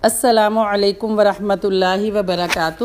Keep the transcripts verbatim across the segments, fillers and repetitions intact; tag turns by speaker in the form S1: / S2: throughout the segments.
S1: السلام علیکم ورحمۃ اللہ وبرکاتہ۔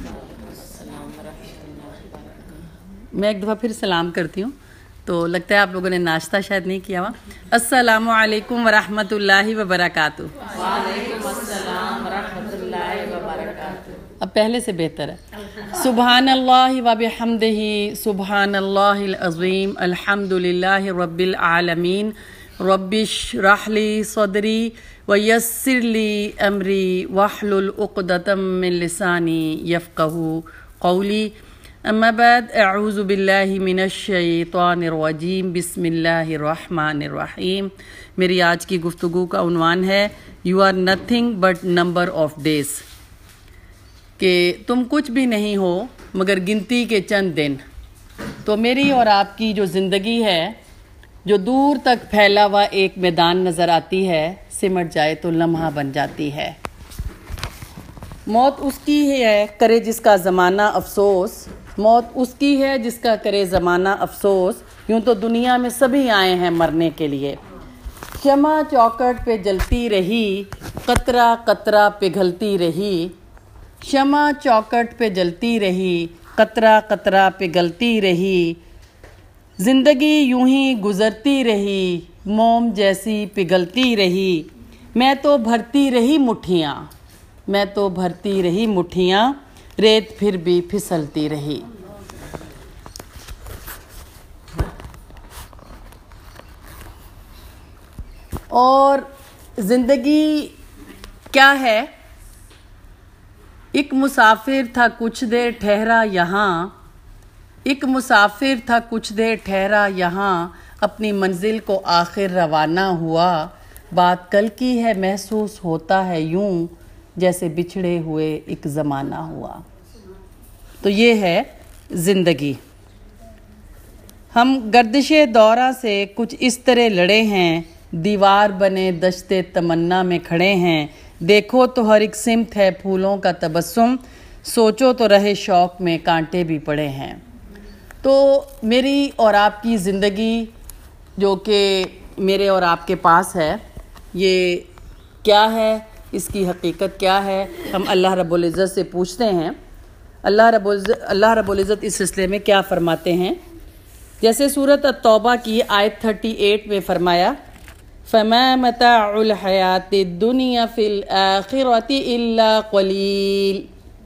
S1: میں ایک دفعہ پھر سلام کرتی ہوں، تو لگتا ہے آپ لوگوں نے ناشتہ شاید نہیں کیا ہوا۔ السلام علیکم ورحمۃ اللہ وبرکاتہ۔
S2: وعلیکم السلام ورحمۃ اللہ وبرکاتہ۔
S1: اب پہلے سے بہتر ہے۔ سبحان اللہ وبحمدہ، سبحان اللہ العظیم، الحمد للہ رب العالمین، رب اشرح لی صدری ویسر لی امری واحلل عقدۃ من لسانی یفقہوا قولی، اما بعد، اعوذ باللہ من الشیطان الرجیم، بسم اللہ الرحمن الرحیم۔ میری آج کی گفتگو کا عنوان ہے you are nothing but number of days, کہ تم کچھ بھی نہیں ہو مگر گنتی کے چند دن۔ تو میری اور آپ کی جو زندگی ہے، جو دور تک پھیلا ہوا ایک میدان نظر آتی ہے، سمٹ جائے تو لمحہ بن جاتی ہے۔ موت اس کی ہے کرے جس کا زمانہ افسوس، موت اس کی ہے جس کا کرے زمانہ افسوس، یوں تو دنیا میں سبھی آئے ہیں مرنے کے لیے۔ شمع چوکٹ پہ جلتی رہی، قطرہ قطرہ پگھلتی رہی، شمع چوکٹ پہ جلتی رہی، قطرہ قطرہ پگھلتی رہی، زندگی یوں ہی گزرتی رہی، موم جیسی پگھلتی رہی، میں تو بھرتی رہی مٹھیاں، میں تو بھرتی رہی مٹھیاں، ریت پھر بھی پھسلتی رہی۔ اور زندگی کیا ہے؟ ایک مسافر تھا کچھ دیر ٹھہرا یہاں، ایک مسافر تھا کچھ دیر ٹھہرا یہاں، اپنی منزل کو آخر روانہ ہوا، بات کل کی ہے محسوس ہوتا ہے یوں، جیسے بچھڑے ہوئے ایک زمانہ ہوا۔ تو یہ ہے زندگی۔ ہم گردش دورہ سے کچھ اس طرح لڑے ہیں، دیوار بنے دشت تمنا میں کھڑے ہیں، دیکھو تو ہر ایک سمت ہے پھولوں کا تبسم، سوچو تو رہے شوق میں کانٹے بھی پڑے ہیں۔ تو میری اور آپ کی زندگی جو کہ میرے اور آپ کے پاس ہے، یہ کیا ہے، اس کی حقیقت کیا ہے، ہم اللہ رب العزت سے پوچھتے ہیں۔ اللہ رب العزت اللہ رب العزت اس سلسلے میں کیا فرماتے ہیں؟ جیسے سورۃ التوبہ کی آیت اڑتیس میں فرمایا، فَمَا مَتَاعُ الْحَيَاةِ الدُّنْيَا فِي الْآخِرَةِ إِلَّا قَلِيلٌ،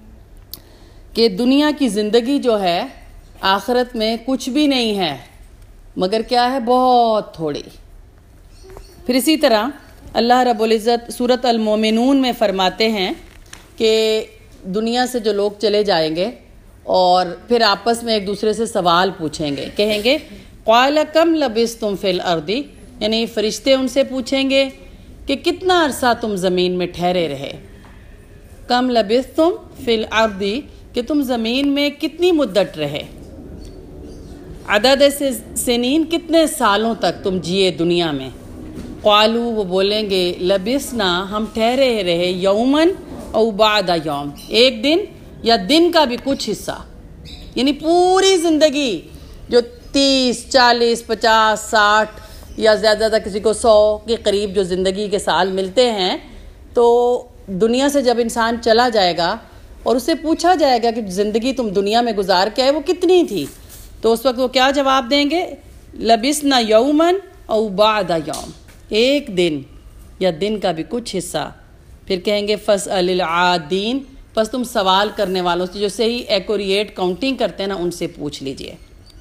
S1: کہ دنیا کی زندگی جو ہے آخرت میں کچھ بھی نہیں ہے مگر کیا ہے، بہت تھوڑی۔ پھر اسی طرح اللہ رب العزت سورۃ المومنون میں فرماتے ہیں کہ دنیا سے جو لوگ چلے جائیں گے اور پھر آپس میں ایک دوسرے سے سوال پوچھیں گے، کہیں گے قَالَ كَمْ لَبِثْتُمْ فِي الْأَرْضِ، یعنی فرشتے ان سے پوچھیں گے کہ کتنا عرصہ تم زمین میں ٹھہرے رہے، کم لبثتم فی الارض، کہ تم زمین میں کتنی مدت رہے، عدد سنین، کتنے سالوں تک تم جیے دنیا میں۔ قالو، وہ بولیں گے لبثنا، ہم ٹھہرے رہے، یومن او بعد یوم، ایک دن یا دن کا بھی کچھ حصہ، یعنی پوری زندگی جو تیس چالیس پچاس ساٹھ یا زیادہ زیادہ کسی کو سو کے قریب جو زندگی کے سال ملتے ہیں، تو دنیا سے جب انسان چلا جائے گا اور اسے پوچھا جائے گا کہ زندگی تم دنیا میں گزار کے آئے وہ کتنی تھی، تو اس وقت وہ کیا جواب دیں گے؟ لبثنا یومن او بعد یوم، ایک دن یا دن کا بھی کچھ حصہ۔ پھر کہیں گے فاسأل العادین، پس تم سوال کرنے والوں سے جو صحیح ایکوریٹ کاؤنٹنگ کرتے ہیں نا، ان سے پوچھ لیجئے۔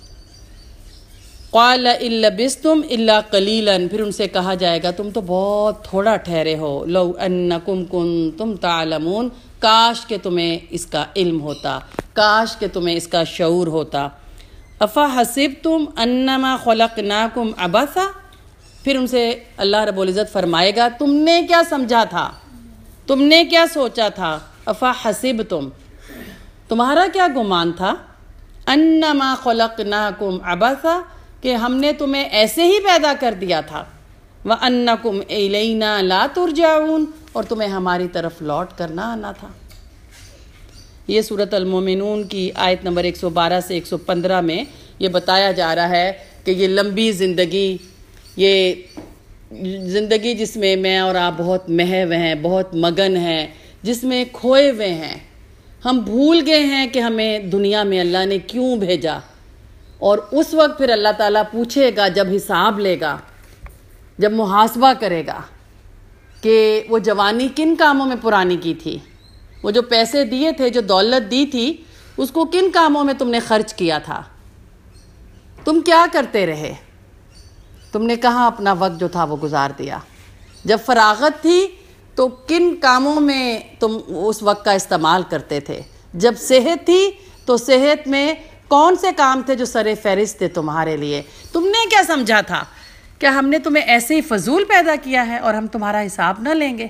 S1: قال ان لبثتم الا قلیلا، پھر ان سے کہا جائے گا تم تو بہت تھوڑا ٹھہرے ہو، لو انکم کنتم تعلمون، کاش کہ تمہیں اس کا علم ہوتا، کاش کہ تمہیں اس کا شعور ہوتا۔ افحسبتم انما خلقناکم عبثا، پھر ان سے اللہ رب العزت فرمائے گا تم نے کیا سمجھا تھا، تم نے کیا سوچا تھا، افحسبتم، تمہارا کیا گمان تھا، انما خلقناکم عبثا، کہ ہم نے تمہیں ایسے ہی پیدا کر دیا تھا، وَأَنَّكُمْ إِلَيْنَا لَا تُرْجَعُونَ، اور تمہیں ہماری طرف لوٹ کر نہ آنا تھا۔ یہ سورۃ المومنون کی آیت نمبر ایک سو بارہ سے ایک سو پندرہ میں یہ بتایا جا رہا ہے کہ یہ لمبی زندگی، یہ زندگی جس میں میں اور آپ بہت محو ہیں، بہت مگن ہیں، جس میں کھوئے ہوئے ہیں، ہم بھول گئے ہیں کہ ہمیں دنیا میں اللہ نے کیوں بھیجا. اور اس وقت پھر اللہ تعالیٰ پوچھے گا، جب حساب لے گا، جب محاسبہ کرے گا کہ وہ جوانی کن کاموں میں پرانی کی تھی، وہ جو پیسے دیے تھے، جو دولت دی تھی، اس کو کن کاموں میں تم نے خرچ کیا تھا، تم کیا کرتے رہے، تم نے کہاں اپنا وقت جو تھا وہ گزار دیا. جب فراغت تھی تو کن کاموں میں تم اس وقت کا استعمال کرتے تھے. جب صحت تھی تو صحت میں کون سے کام تھے جو سر فہرست تھے تمہارے لیے. تم نے کیا سمجھا تھا؟ کیا ہم نے تمہیں ایسے ہی فضول پیدا کیا ہے اور ہم تمہارا حساب نہ لیں گے؟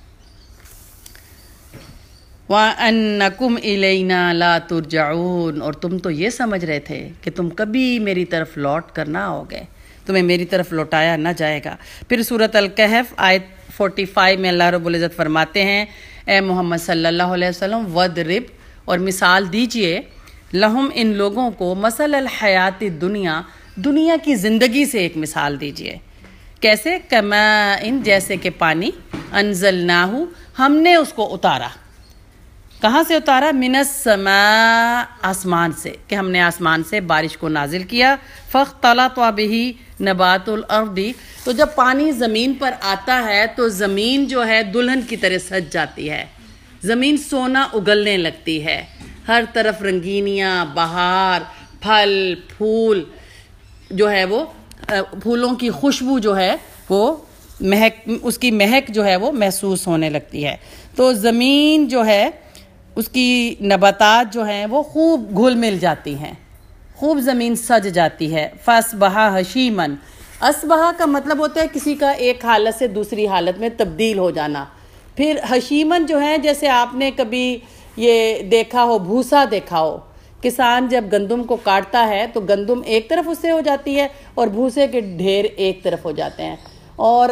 S1: وَأَنَّكُمْ إِلَيْنَا لَا تُرْجَعُونَ، اور تم تو یہ سمجھ رہے تھے کہ تم کبھی میری طرف لوٹ کر نہ آؤگے، تمہیں میری طرف لوٹایا نہ جائے گا. پھر سورۃ الکہف آیت پچاس میں اللہ رب العزت فرماتے ہیں، اے محمد صلی اللہ علیہ وسلم، وَضْرِبْ، اور مثال دیجئے، لہم، ان لوگوں کو، مثل الحیات دنیا، دنیا کی زندگی سے ایک مثال دیجئے. کیسے؟ کماء، جیسے کہ پانی، انزلناہ، ہم نے اس کو اتارا. کہاں سے اتارا؟ من السماء، آسمان سے، کہ ہم نے آسمان سے بارش کو نازل کیا. فاختلط بہ نبات الارض، تو جب پانی زمین پر آتا ہے تو زمین جو ہے دلہن کی طرح سج جاتی ہے، زمین سونا اگلنے لگتی ہے، ہر طرف رنگینیاں، بہار، پھل پھول جو ہے وہ پھولوں کی خوشبو جو ہے وہ مہک، اس کی مہک جو ہے وہ محسوس ہونے لگتی ہے. تو زمین جو ہے اس کی نباتات جو ہیں وہ خوب گھل مل جاتی ہیں، خوب زمین سج جاتی ہے. فَأَصْبَحَ حَشِيمًا، اصبحا کا مطلب ہوتا ہے کسی کا ایک حالت سے دوسری حالت میں تبدیل ہو جانا. پھر حشیمن جو ہے، جیسے آپ نے کبھی یہ دیکھا ہو، بھوسا دیکھا ہو، کسان جب گندم کو کاٹتا ہے تو گندم ایک طرف اس سے ہو جاتی ہے اور بھوسے کے ڈھیر ایک طرف ہو جاتے ہیں. اور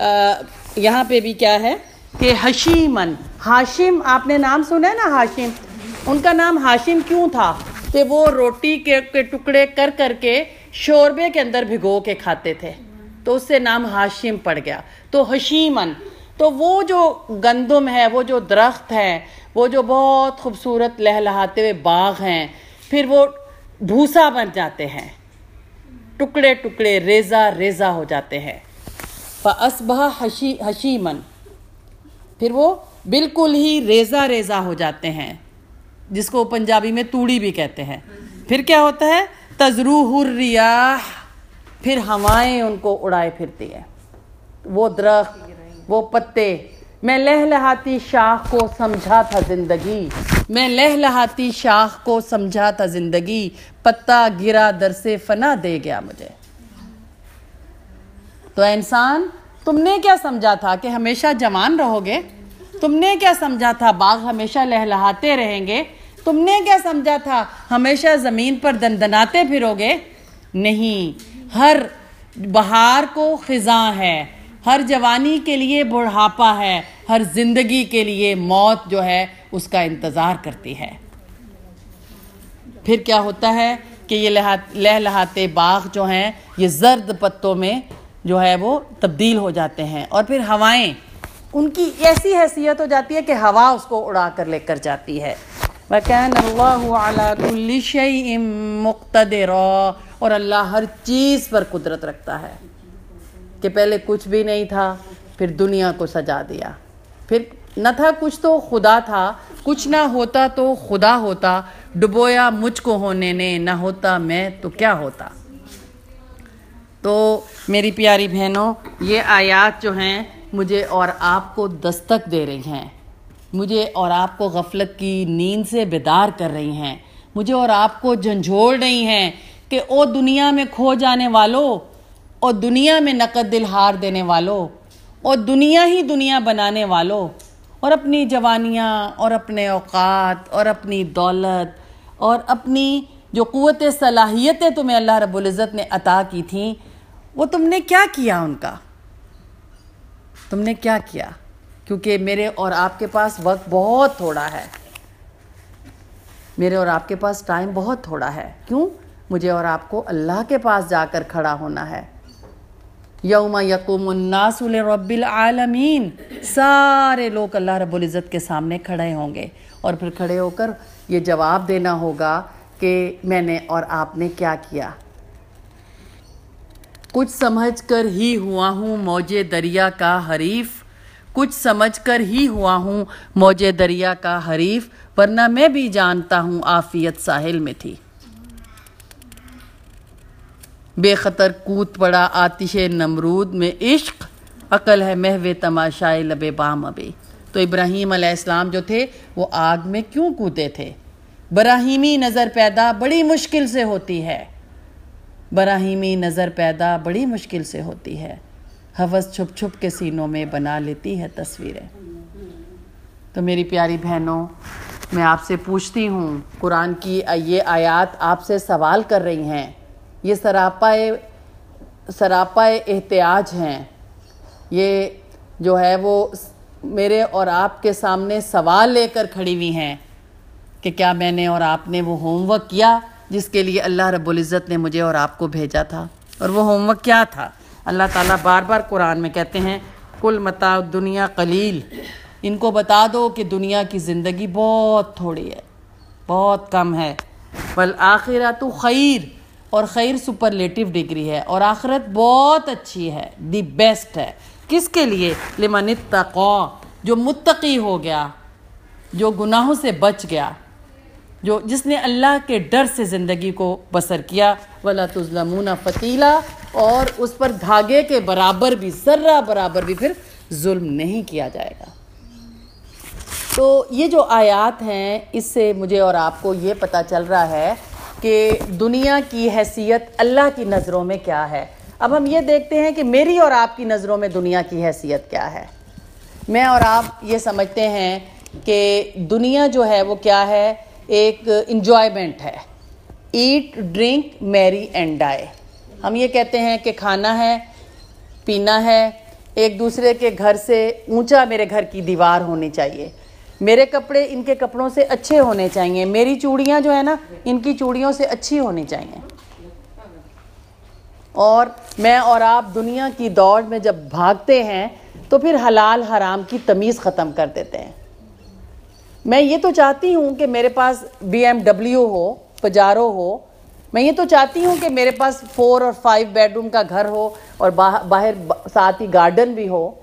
S1: یہاں پہ بھی کیا ہے کہ حشیمن، ہاشم، آپ نے نام سنا ہے نا ہاشم، ان کا نام ہاشم کیوں تھا؟ کہ وہ روٹی کے ٹکڑے کر کر کے شوربے کے اندر بھگو کے کھاتے تھے، تو اس سے نام ہاشم پڑ گیا. تو حشیمن، تو وہ جو گندم ہے، وہ جو درخت ہے، وہ جو بہت خوبصورت لہلہاتے ہوئے باغ ہیں، پھر وہ بھوسا بن جاتے ہیں، ٹکڑے ٹکڑے، ریزہ ریزہ ہو جاتے ہیں. فَأَصْبَحَ حَشِيمًا، پھر وہ بالکل ہی ریزہ ریزہ ہو جاتے ہیں، جس کو پنجابی میں توڑی بھی کہتے ہیں. پھر کیا ہوتا ہے؟ تَذْرُوهُ الرِّيَاحُ، پھر ہوائیں ان کو اڑائے پھرتی ہے. وہ درخت، وہ پتے، میں لہلہاتی شاخ کو سمجھا تھا زندگی، میں لہلہاتی شاخ کو سمجھا تھا زندگی، پتا گرا در سے فنا دے گیا مجھے. تو انسان، تم نے کیا سمجھا تھا کہ ہمیشہ جوان رہو گے؟ تم نے کیا سمجھا تھا باغ ہمیشہ لہلہاتے رہیں گے؟ تم نے کیا سمجھا تھا ہمیشہ زمین پر دندناتے پھرو گے؟ نہیں، ہر بہار کو خزاں ہے، ہر جوانی کے لیے بڑھاپا ہے، ہر زندگی کے لیے موت جو ہے اس کا انتظار کرتی ہے. پھر کیا ہوتا ہے کہ یہ لہلہاتے باغ جو ہیں یہ زرد پتوں میں جو ہے وہ تبدیل ہو جاتے ہیں، اور پھر ہوائیں، ان کی ایسی حیثیت ہو جاتی ہے کہ ہوا اس کو اڑا کر لے کر جاتی ہے. وَكَانَ اللَّهُ عَلَى كُلِّ شَيْءٍ مُقْتَدِرًا، اور اللہ ہر چیز پر قدرت رکھتا ہے، کہ پہلے کچھ بھی نہیں تھا، پھر دنیا کو سجا دیا، پھر نہ تھا کچھ تو خدا تھا، کچھ نہ ہوتا تو خدا ہوتا، ڈبویا مجھ کو ہونے نے، نہ ہوتا میں تو کیا ہوتا. تو میری پیاری بہنوں، یہ آیات جو ہیں مجھے اور آپ کو دستک دے رہی ہیں، مجھے اور آپ کو غفلت کی نیند سے بیدار کر رہی ہیں، مجھے اور آپ کو جھنجھوڑ رہی ہیں کہ او دنیا میں کھو جانے والوں، اور دنیا میں نقد دل ہار دینے والوں، اور دنیا ہی دنیا بنانے والوں، اور اپنی جوانیاں اور اپنے اوقات اور اپنی دولت اور اپنی جو قوت صلاحیتیں تمہیں اللہ رب العزت نے عطا کی تھیں، وہ تم نے کیا کیا؟ ان کا تم نے کیا کیا؟ کیونکہ میرے اور آپ کے پاس وقت بہت تھوڑا ہے، میرے اور آپ کے پاس ٹائم بہت تھوڑا ہے. کیوں؟ مجھے اور آپ کو اللہ کے پاس جا کر کھڑا ہونا ہے. यौम यक़ूमुन्नासु लिरब्बिल आलमीन, सारे लोग अल्लाह रब्बुल इज़्ज़त के सामने खड़े होंगे और फिर खड़े होकर ये जवाब देना होगा कि मैंने और आपने क्या किया। कुछ समझकर ही हुआ हूँ मौजे दरिया का हरीफ, कुछ समझकर ही हुआ हूँ मौजे दरिया का हरीफ, वरना मैं भी जानता हूँ आफियत साहिल में थी। बेखतर कूद पड़ा आतिशे नमरूद में इश्क, अकल है महवे तमाशाए लबे बाम अबे। तो इब्राहीम अलैहिस्सलाम जो थे वो आग में क्यों कूदे थे? बराहीमी नज़र पैदा बड़ी मुश्किल से होती है, बराहीमी नज़र पैदा बड़ी मुश्किल से होती है, हवस छुप छुप के सीनों में बना लेती है तस्वीरें। तो मेरी प्यारी बहनों, मैं आपसे पूछती हूँ, कुरान की ये आयत आपसे सवाल कर रही हैं, ये सरापाए सरापाए एहतियाज हैं, ये जो है वो मेरे और आपके सामने सवाल लेकर खड़ी हुई हैं कि क्या मैंने और आपने वो होमवर्क किया जिसके लिए अल्लाह रब्बुल इज़्ज़त ने मुझे और आपको भेजा था। और वो होमवर्क क्या था? अल्लाह ताला बार बार कुरान में कहते हैं कुल मता दुनिया कलील, इनको बता दो कि दुनिया की ज़िंदगी बहुत थोड़ी है, बहुत कम है, वल आखिरतु खैर, और खैर सुपरलेटिव डिग्री है, और आखिरत बहुत अच्छी है, दी बेस्ट है। किसके लिए? लिमन इत्तक़ा, जो मुत्तकी हो गया, जो गुनाहों से बच गया, जो जिसने अल्लाह के डर से ज़िंदगी को बसर किया। वला तुज़लमूना फ़तीला, और उस पर धागे के बराबर भी, ज़र्रा बराबर भी फिर जुल्म नहीं किया जाएगा। तो ये जो आयात हैं, इससे मुझे और आपको ये पता चल रहा है कि दुनिया की हैसियत अल्लाह की नज़रों में क्या है। अब हम ये देखते हैं कि मेरी और आपकी नज़रों में दुनिया की हैसियत क्या है। मैं और आप ये समझते हैं कि दुनिया जो है वो क्या है, एक इंजॉयमेंट है, eat drink marry and die. हम ये कहते हैं कि खाना है, पीना है, एक दूसरे के घर से ऊंचा मेरे घर की दीवार होनी चाहिए, मेरे कपड़े इनके कपड़ों से अच्छे होने चाहिए, मेरी चूड़ियाँ जो है ना इनकी चूड़ियों से अच्छी होनी चाहिए। और मैं और आप दुनिया की दौड़ में जब भागते हैं तो फिर हलाल हराम की तमीज़ ख़त्म कर देते हैं। मैं ये तो चाहती हूँ कि मेरे पास बी एम डब्ल्यू हो, पजारो हो, मैं ये तो चाहती हूँ कि मेरे पास फोर और फाइव बेडरूम का घर हो और बाहर बाहर साथ ही गार्डन भी हो,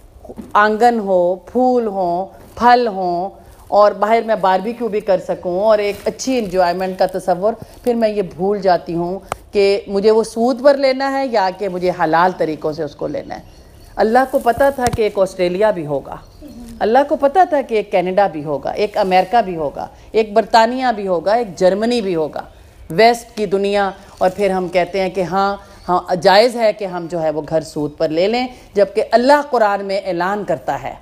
S1: आंगन हो, फूल हो, फल हों, और बाहर मैं बारबेक्यू भी कर सकूं और एक अच्छी इंजॉयमेंट का तसव्वुर। फिर मैं ये भूल जाती हूँ कि मुझे वो सूद पर लेना है या कि मुझे हलाल तरीक़ों से उसको लेना है। अल्लाह को पता था कि एक ऑस्ट्रेलिया भी होगा, अल्लाह को पता था कि एक कनाडा भी होगा, एक अमेरिका भी होगा, एक बरतानिया भी होगा, एक जर्मनी भी होगा, वेस्ट की दुनिया। और फिर हम कहते हैं कि हाँ हाँ जायज़ है कि हम जो है वो घर सूद पर ले लें, जबकि अल्लाह कुरान में ऐलान करता है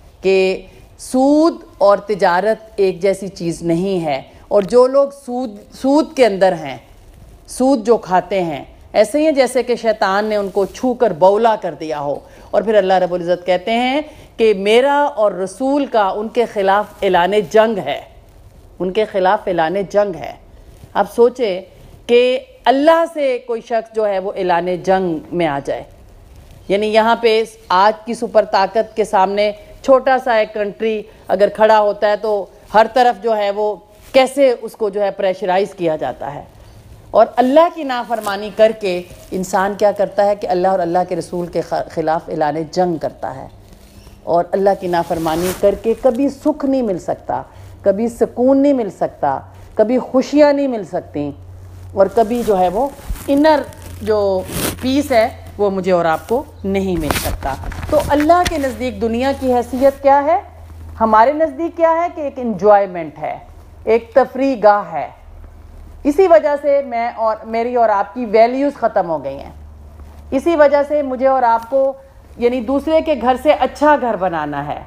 S1: कि सूद और तिजारत एक जैसी चीज़ नहीं है। और जो लोग सूद सूद के अंदर हैं, सूद जो खाते हैं, ऐसे ही है जैसे कि शैतान ने उनको छू कर बौला कर दिया हो। और फिर अल्लाह रब्बुल इज़्ज़त कहते हैं कि मेरा और रसूल का उनके ख़िलाफ़ ऐलान जंग है, उनके ख़िलाफ़ ऐलान जंग है। आप सोचें कि अल्लाह से कोई शख्स जो है वो ऐलान जंग में आ जाए, यानी यहाँ पे आज की सुपर ताकत के सामने छोटा सा एक कंट्री अगर खड़ा होता है तो हर तरफ जो है वो कैसे उसको जो है प्रेशराइज़ किया जाता है। और अल्लाह की नाफरमानी करके इंसान क्या करता है कि अल्लाह और अल्लाह के रसूल के ख़िलाफ़ ऐलान जंग करता है। और अल्लाह की नाफरमानी करके कभी सुख नहीं मिल सकता, कभी सुकून नहीं मिल सकता, कभी खुशियाँ नहीं मिल सकती, और कभी जो है वो इनर जो पीस है वो मुझे और आपको नहीं मिल सकता। तो अल्लाह के नज़दीक दुनिया की हैसियत क्या है, हमारे नज़दीक क्या है कि एक एंजॉयमेंट है, एक तफरीह गाह है। इसी वजह से मैं और मेरी और आपकी वैल्यूज़ ख़त्म हो गई हैं। इसी वजह से मुझे और आपको यानी दूसरे के घर से अच्छा घर बनाना है,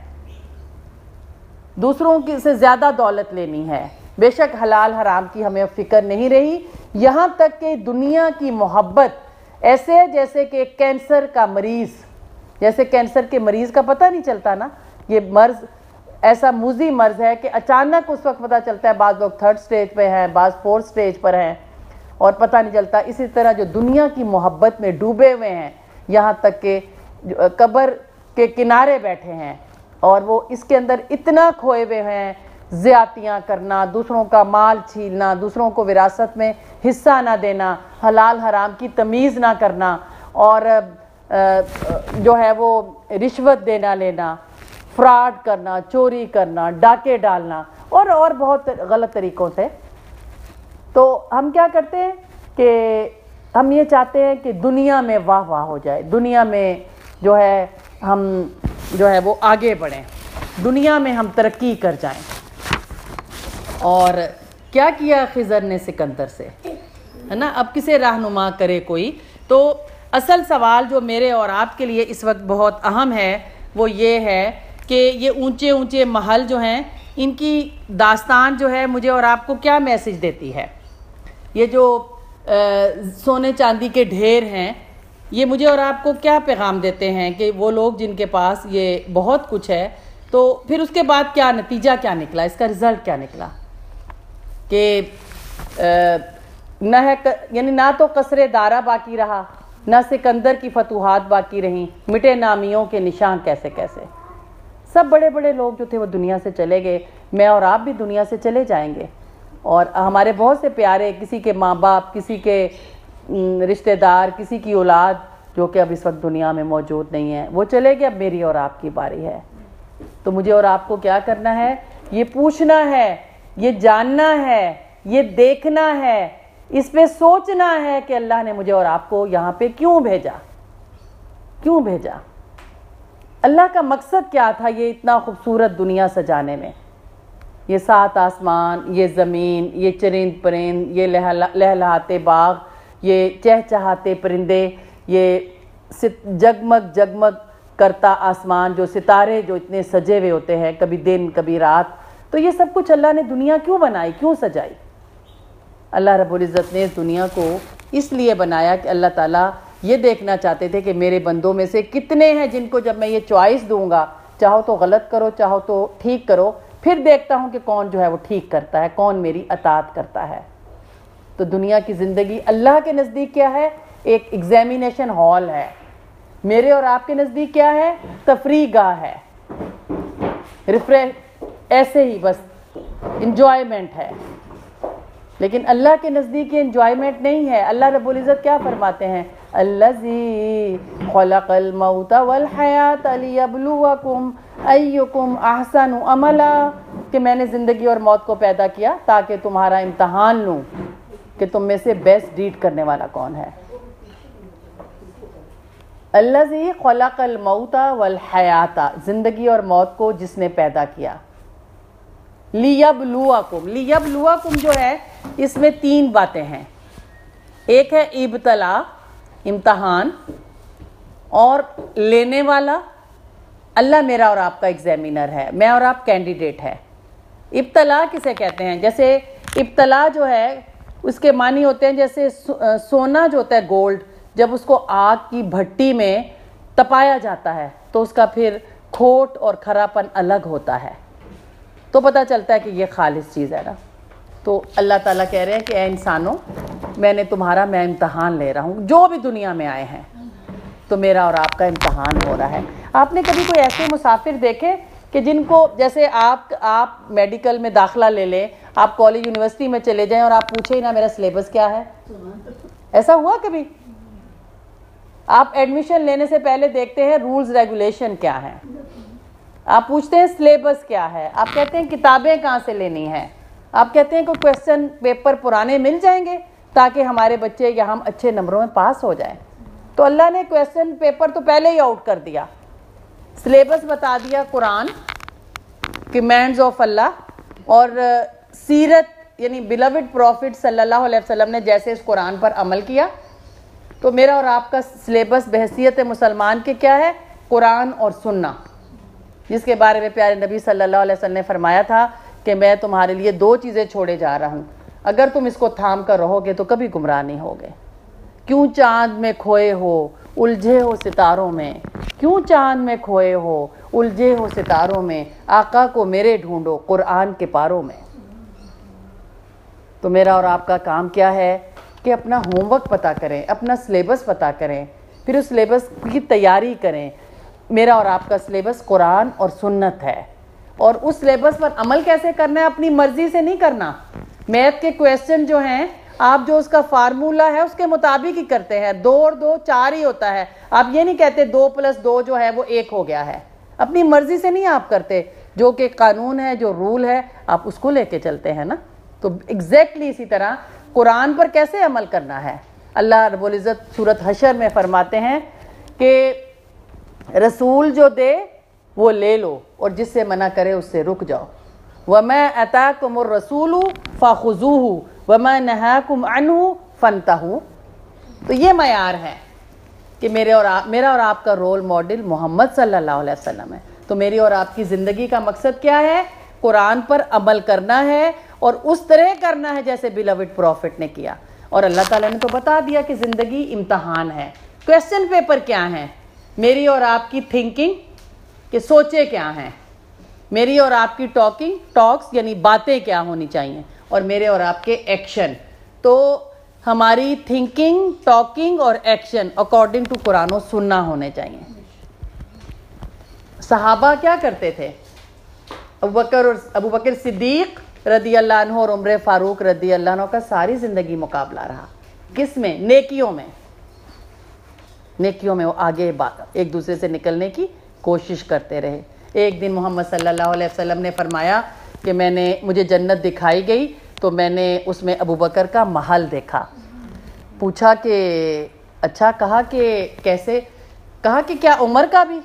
S1: दूसरों की से ज़्यादा दौलत लेनी है। बेशक हलाल हराम की हमें फ़िक्र नहीं रही, यहाँ तक कि दुनिया की मोहब्बत ऐसे है जैसे कि कैंसर का मरीज़, जैसे कैंसर के मरीज़ का पता नहीं चलता ना, ये मर्ज़ ऐसा मुजी मर्ज़ है कि अचानक उस वक्त पता चलता है। बाद लोग थर्ड स्टेज पे हैं, बाद फोर्थ स्टेज पर हैं और पता नहीं चलता। इसी तरह जो दुनिया की मोहब्बत में डूबे हुए हैं, یہاں تک کہ قبر کے کنارے بیٹھے ہیں اور وہ اس کے اندر اتنا کھوئے ہوئے ہیں، زیادتیاں کرنا، دوسروں کا مال چھیننا، دوسروں کو وراثت میں حصہ نہ دینا، حلال حرام کی تمیز نہ کرنا، اور جو ہے وہ رشوت دینا لینا، فراڈ کرنا، چوری کرنا، ڈاکے ڈالنا اور اور بہت غلط طریقوں سے۔ تو ہم کیا کرتے ہیں کہ ہم یہ چاہتے ہیں کہ دنیا میں واہ واہ ہو جائے، دنیا میں جو ہے ہم جو ہے وہ آگے بڑھیں، دنیا میں ہم ترقی کر جائیں۔ اور کیا کیا خضر نے سکندر سے، ہے نا؟ اب کسے رہنما کرے کوئی؟ تو اصل سوال جو میرے اور آپ کے لیے اس وقت بہت اہم ہے وہ یہ ہے کہ یہ اونچے اونچے محل جو ہیں، ان کی داستان جو ہے مجھے اور آپ کو کیا میسج دیتی ہے؟ یہ جو سونے چاندی کے ڈھیر ہیں، یہ مجھے اور آپ کو کیا پیغام دیتے ہیں کہ وہ لوگ جن کے پاس یہ بہت کچھ ہے، تو پھر اس کے بعد کیا نتیجہ کیا نکلا، اس کا رزلٹ کیا نکلا؟ کہ نہ ہے یعنی نہ تو قصر دارہ باقی رہا، نہ سکندر کی فتوحات باقی رہیں، مٹے نامیوں کے نشان کیسے کیسے۔ سب بڑے بڑے لوگ جو تھے وہ دنیا سے چلے گئے، میں اور آپ بھی دنیا سے چلے جائیں گے، اور ہمارے بہت سے پیارے، کسی کے ماں باپ، کسی کے رشتہ دار، کسی کی اولاد جو کہ اب اس وقت دنیا میں موجود نہیں ہے، وہ چلے گئے، اب میری اور آپ کی باری ہے۔ تو مجھے اور آپ کو کیا کرنا ہے؟ یہ پوچھنا ہے، یہ جاننا ہے، یہ دیکھنا ہے، اس پہ سوچنا ہے کہ اللہ نے مجھے اور آپ کو یہاں پہ کیوں بھیجا، کیوں بھیجا؟ اللہ کا مقصد کیا تھا یہ اتنا خوبصورت دنیا سجانے میں؟ یہ سات آسمان، یہ زمین، یہ چرند پرند، یہ لہلہاتے باغ، یہ چہچہاتے پرندے، یہ جگمگ جگمگ کرتا آسمان، جو ستارے جو اتنے سجے ہوئے ہوتے ہیں، کبھی دن کبھی رات، تو یہ سب کچھ اللہ نے دنیا کیوں بنائی، کیوں سجائی؟ اللہ رب العزت نے اس دنیا کو اس لیے بنایا کہ اللہ تعالیٰ یہ دیکھنا چاہتے تھے کہ میرے بندوں میں سے کتنے ہیں جن کو جب میں یہ چوائس دوں گا، چاہو تو غلط کرو، چاہو تو ٹھیک کرو، پھر دیکھتا ہوں کہ کون جو ہے وہ ٹھیک کرتا ہے، کون میری اطاعت کرتا ہے۔ تو دنیا کی زندگی اللہ کے نزدیک کیا ہے؟ ایک ایگزامینیشن ہال ہے۔ میرے اور آپ کے نزدیک کیا ہے؟ تفریح گاہ ہے، ریفریش، ایسے ہی بس انجوائمنٹ ہے۔ لیکن اللہ کے نزدیک یہ انجوائمنٹ نہیں ہے۔ اللہ رب العزت کیا فرماتے ہیں؟ الذی خلق الموت والحیات لیبلوکم ایکم احسن عملا، کہ میں نے زندگی اور موت کو پیدا کیا تاکہ تمہارا امتحان لوں کہ تم میں سے بیسٹ ڈیڈ کرنے والا کون ہے۔ الذی خلق الموت والحیات، زندگی اور موت کو جس نے پیدا کیا۔ لیبلوکم، لیبلوکم جو ہے اس میں تین باتیں ہیں، ایک ہے ابتلا، امتحان، اور لینے والا اللہ میرا اور آپ کا ایگزامینر ہے، میں اور آپ کینڈیڈیٹ ہے۔ ابتلا کسے کہتے ہیں؟ جیسے ابتلا جو ہے اس کے معنی ہوتے ہیں جیسے سونا جو ہوتا ہے گولڈ، جب اس کو آگ کی بھٹی میں تپایا جاتا ہے تو اس کا پھر کھوٹ اور کھراپن الگ ہوتا ہے، تو پتہ چلتا ہے کہ یہ خالص چیز ہے نا۔ تو اللہ تعالیٰ کہہ رہے ہیں کہ اے انسانوں، میں نے تمہارا میں امتحان لے رہا ہوں، جو بھی دنیا میں آئے ہیں تو میرا اور آپ کا امتحان ہو رہا ہے۔ آپ نے کبھی کوئی ایسے مسافر دیکھے کہ جن کو، جیسے آپ آپ میڈیکل میں داخلہ لے لیں، آپ کالج یونیورسٹی میں چلے جائیں اور آپ پوچھیں ہی نا میرا سلیبس کیا ہے؟ ایسا ہوا کبھی؟ آپ ایڈمیشن لینے سے پہلے دیکھتے ہیں رولز ریگولیشن کیا ہیں، آپ پوچھتے ہیں سلیبس کیا ہے، آپ کہتے ہیں کتابیں کہاں سے لینی ہیں، آپ کہتے ہیں کہ کویسچن پیپر پرانے مل جائیں گے تاکہ ہمارے بچے یا ہم اچھے نمبروں میں پاس ہو جائیں۔ تو اللہ نے کویسچن پیپر تو پہلے ہی آؤٹ کر دیا، سلیبس بتا دیا، قرآن، کمینڈز آف اللہ، اور سیرت یعنی بیلوڈ پروفٹ صلی اللہ علیہ وسلم نے جیسے اس قرآن پر عمل کیا۔ تو میرا اور آپ کا سلیبس بحیثیت مسلمان کے کیا ہے؟ قرآن اور سننا، جس کے بارے میں پیارے نبی صلی اللہ علیہ وسلم نے فرمایا تھا کہ میں تمہارے لیے دو چیزیں چھوڑے جا رہا ہوں، اگر تم اس کو تھام کر رہو گے تو کبھی گمراہ نہیں ہوگے۔ کیوں چاند میں کھوئے ہو الجھے ہو ستاروں میں، کیوں چاند میں کھوئے ہو الجھے ہو ستاروں میں، آقا کو میرے ڈھونڈو قرآن کے پاروں میں۔ تو میرا اور آپ کا کام کیا ہے کہ اپنا ہوم ورک پتہ کریں، اپنا سلیبس پتہ کریں، پھر اس سلیبس کی تیاری کریں. میرا اور آپ کا سلیبس قرآن اور سنت ہے, اور اس سلیبس پر عمل کیسے کرنا ہے؟ اپنی مرضی سے نہیں کرنا. میتھ کے کویسچن جو ہیں آپ جو اس کا فارمولا ہے اس کے مطابق ہی کرتے ہیں. دو اور دو چار ہی ہوتا ہے. آپ یہ نہیں کہتے دو پلس دو جو ہے وہ ایک ہو گیا ہے. اپنی مرضی سے نہیں آپ کرتے, جو کہ قانون ہے, جو رول ہے, آپ اس کو لے کے چلتے ہیں نا. تو ایگزیکٹلی اسی طرح قرآن پر کیسے عمل کرنا ہے. اللہ رب العزت سورۃ حشر میں فرماتے ہیں کہ رسول جو دے وہ لے لو, اور جس سے منع کرے اس سے رک جاؤ. وَمَا أَتَاكُمُ الرَّسُولُ فَخُذُوهُ وَمَا نَهَاكُمْ عَنْهُ فَانْتَهُوا. تو یہ معیار ہے کہ میرے اور آپ میرا اور آپ کا رول ماڈل محمد صلی اللہ علیہ وسلم ہے. تو میری اور آپ کی زندگی کا مقصد کیا ہے؟ قرآن پر عمل کرنا ہے, اور اس طرح کرنا ہے جیسے بیلوڈ پروفٹ نے کیا. اور اللہ تعالیٰ نے تو بتا دیا کہ زندگی امتحان ہے. کویسچن پیپر کیا ہیں؟ میری اور آپ کی تھنکنگ کہ سوچے کیا ہیں, میری اور آپ کی ٹاکنگ ٹاکس یعنی باتیں کیا ہونی چاہیے, اور میرے اور آپ کے ایکشن. تو ہماری تھنکنگ, ٹاکنگ اور ایکشن اکارڈنگ ٹو قرآن و سننا ہونے چاہیے. صحابہ کیا کرتے تھے؟ ابو بکر اور ابو بکر صدیق رضی اللہ عنہ اور عمر فاروق رضی اللہ عنہ کا ساری زندگی مقابلہ رہا. کس میں؟ نیکیوں میں. نیکیوں میں وہ آگے ایک دوسرے سے نکلنے کی کوشش کرتے رہے. ایک دن محمد صلی اللہ علیہ وسلم نے فرمایا کہ میں نے مجھے جنت دکھائی گئی تو میں نے اس میں ابو بکر کا محل دیکھا. پوچھا کہ اچھا, کہا کہ کیسے؟ کہا کہ کیا عمر کا بھی؟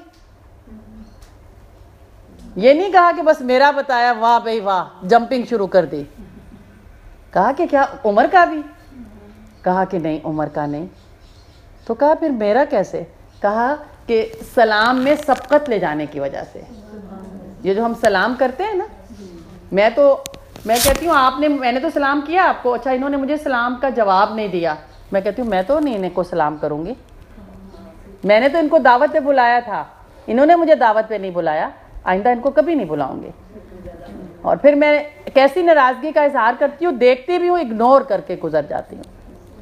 S1: یہ نہیں کہا کہ بس میرا بتایا واہ بھائی واہ, جمپنگ شروع کر دی. کہا کہ کیا عمر کا بھی؟ کہا کہ نہیں عمر کا نہیں. تو کہا پھر میرا کیسے؟ کہا کہ سلام میں سبقت لے جانے کی وجہ سے. یہ جو ہم سلام کرتے ہیں نا, میں تو میں کہتی ہوں آپ نے میں نے تو سلام کیا آپ کو, اچھا انہوں نے مجھے سلام کا جواب نہیں دیا, میں کہتی ہوں میں تو نہیں ان کو سلام کروں گی. میں نے تو ان کو دعوت پہ بلایا تھا, انہوں نے مجھے دعوت پہ نہیں بلایا, آئندہ ان کو کبھی نہیں بلاؤں گی. اور پھر میں کیسی ناراضگی کا اظہار کرتی ہوں, دیکھتی بھی ہوں, اگنور کر کے گزر جاتی ہوں.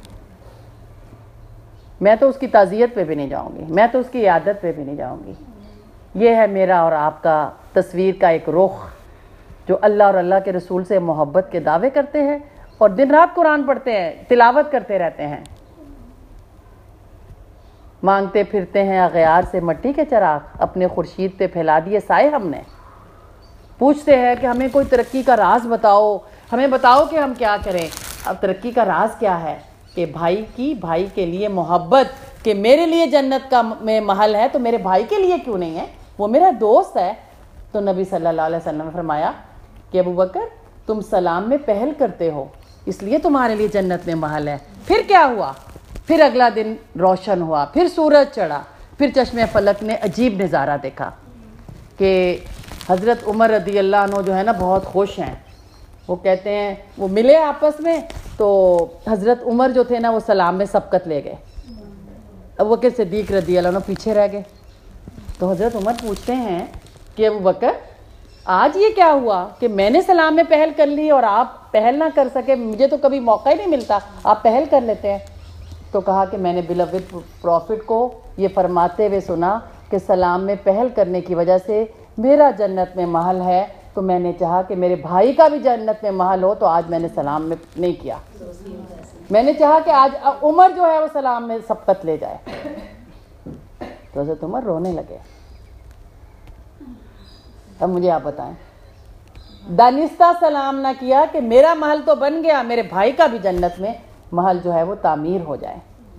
S1: میں تو اس کی تعزیت پہ بھی نہیں جاؤں گی, میں تو اس کی عیادت پہ بھی نہیں جاؤں گی. یہ ہے میرا اور آپ کا تصویر کا ایک رخ, جو اللہ اور اللہ کے رسول سے محبت کے دعوے کرتے ہیں اور دن رات قرآن پڑھتے ہیں, تلاوت کرتے رہتے ہیں. مانگتے پھرتے ہیں اغیار سے مٹی کے چراغ, اپنے خورشید پہ پھیلا دیے سائے ہم نے. پوچھتے ہیں کہ ہمیں کوئی ترقی کا راز بتاؤ, ہمیں بتاؤ کہ ہم کیا کریں. اب ترقی کا راز کیا ہے؟ کہ بھائی کی بھائی کے لیے محبت, کہ میرے لیے جنت کا میں محل ہے تو میرے بھائی کے لیے کیوں نہیں ہے, وہ میرا دوست ہے. تو نبی صلی اللہ علیہ وسلم نے فرمایا کہ ابو بکر تم سلام میں پہل کرتے ہو اس لیے تمہارے لیے جنت میں محل ہے. پھر کیا ہوا؟ پھر اگلا دن روشن ہوا, پھر سورج چڑھا, پھر چشمے فلک نے عجیب نظارہ دیکھا کہ حضرت عمر رضی اللہ عنہ جو ہے نا بہت خوش ہیں. وہ کہتے ہیں وہ ملے آپس میں, تو حضرت عمر جو تھے نا وہ سلام میں سبقت لے گئے, ابو بکر صدیق رضی اللہ عنہ پیچھے رہ گئے. تو حضرت عمر پوچھتے ہیں کہ ابو بکر آج یہ کیا ہوا کہ میں نے سلام میں پہل کر لی اور آپ پہل نہ کر سکے, مجھے تو کبھی موقع ہی نہیں ملتا, آپ پہل کر لیتے ہیں. تو کہا کہ میں نے بیلوڈ پروفٹ کو یہ فرماتے ہوئے سنا کہ سلام میں پہل کرنے کی وجہ سے میرا جنت میں محل ہے, تو میں نے چاہا کہ میرے بھائی کا بھی جنت میں محل ہو, تو آج میں نے سلام میں نہیں کیا. میں نے چاہا کہ آج عمر جو ہے وہ سلام میں سبقت لے جائے. تو حضرت عمر رونے لگے. اب مجھے آپ بتائیں, دانستہ سلام نہ کیا کہ میرا محل تو بن گیا, میرے بھائی کا بھی جنت میں محل جو ہے وہ تعمیر ہو جائے.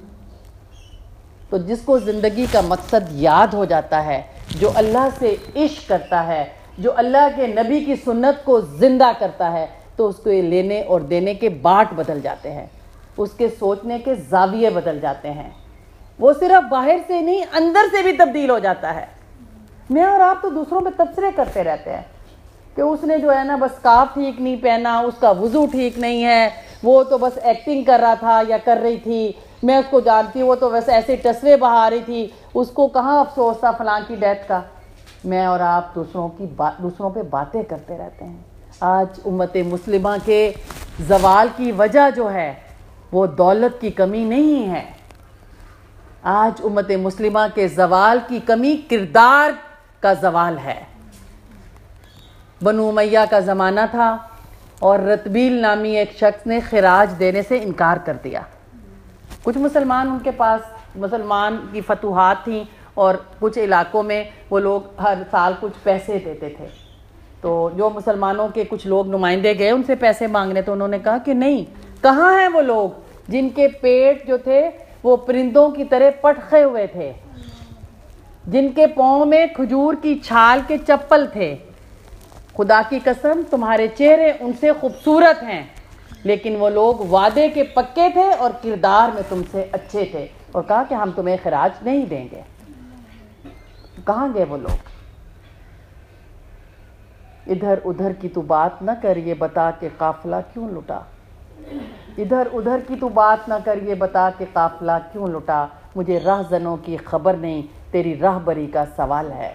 S1: تو جس کو زندگی کا مقصد یاد ہو جاتا ہے, جو اللہ سے عشق کرتا ہے, جو اللہ کے نبی کی سنت کو زندہ کرتا ہے, تو اس کو یہ لینے اور دینے کے باٹ بدل جاتے ہیں, اس کے سوچنے کے زاویے بدل جاتے ہیں. وہ صرف باہر سے نہیں اندر سے بھی تبدیل ہو جاتا ہے. میں اور آپ تو دوسروں پہ تبصرے کرتے رہتے ہیں کہ اس نے جو ہے نا بس سکارف ٹھیک نہیں پہنا, اس کا وضو ٹھیک نہیں ہے, وہ تو بس ایکٹنگ کر رہا تھا یا کر رہی تھی, میں اس کو جانتی ہوں, وہ تو ویسے ایسے ٹسوے بہا رہی تھی, اس کو کہاں افسوس تھا فلاں کی ڈیتھ کا. میں اور آپ دوسروں کی بات دوسروں پہ باتیں کرتے رہتے ہیں. آج امت مسلمہ کے زوال کی وجہ جو ہے وہ دولت کی کمی نہیں ہے. آج امت مسلمہ کے زوال کی کمی کردار کا زوال ہے۔ بنو امیہ کا زمانہ تھا اور رتبیل نامی ایک شخص نے خراج دینے سے انکار کر دیا۔ کچھ مسلمان ان کے پاس مسلمان کی فتوحات تھیں اور کچھ علاقوں میں وہ لوگ ہر سال کچھ پیسے دیتے تھے، تو جو مسلمانوں کے کچھ لوگ نمائندے گئے ان سے پیسے مانگنے، تو انہوں نے کہا کہ نہیں، کہاں ہیں وہ لوگ جن کے پیٹ جو تھے وہ پرندوں کی طرح پٹخے ہوئے تھے، جن کے پاؤں میں کھجور کی چھال کے چپل تھے؟ خدا کی قسم تمہارے چہرے ان سے خوبصورت ہیں، لیکن وہ لوگ وعدے کے پکے تھے اور کردار میں تم سے اچھے تھے، اور کہا کہ ہم تمہیں خراج نہیں دیں گے۔ کہاں گئے وہ لوگ؟ ادھر ادھر کی تو بات نہ کر، یہ بتا کہ قافلہ کیوں لٹا۔ ادھر ادھر کی تو بات نہ کر، یہ بتا کہ قافلہ کیوں لٹا۔ مجھے راہزنوں کی خبر نہیں، تیری راہبری کا سوال ہے۔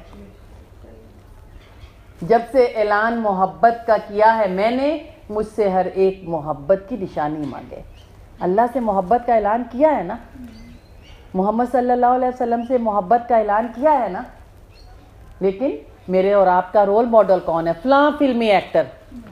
S1: جب سے اعلان محبت کا کیا ہے میں نے، مجھ سے ہر ایک محبت کی نشانی مانگے۔ اللہ سے محبت کا اعلان کیا ہے نا، محمد صلی اللہ علیہ وسلم سے محبت کا اعلان کیا ہے نا، لیکن میرے اور آپ کا رول ماڈل کون ہے؟ فلاں فلمی ایکٹر،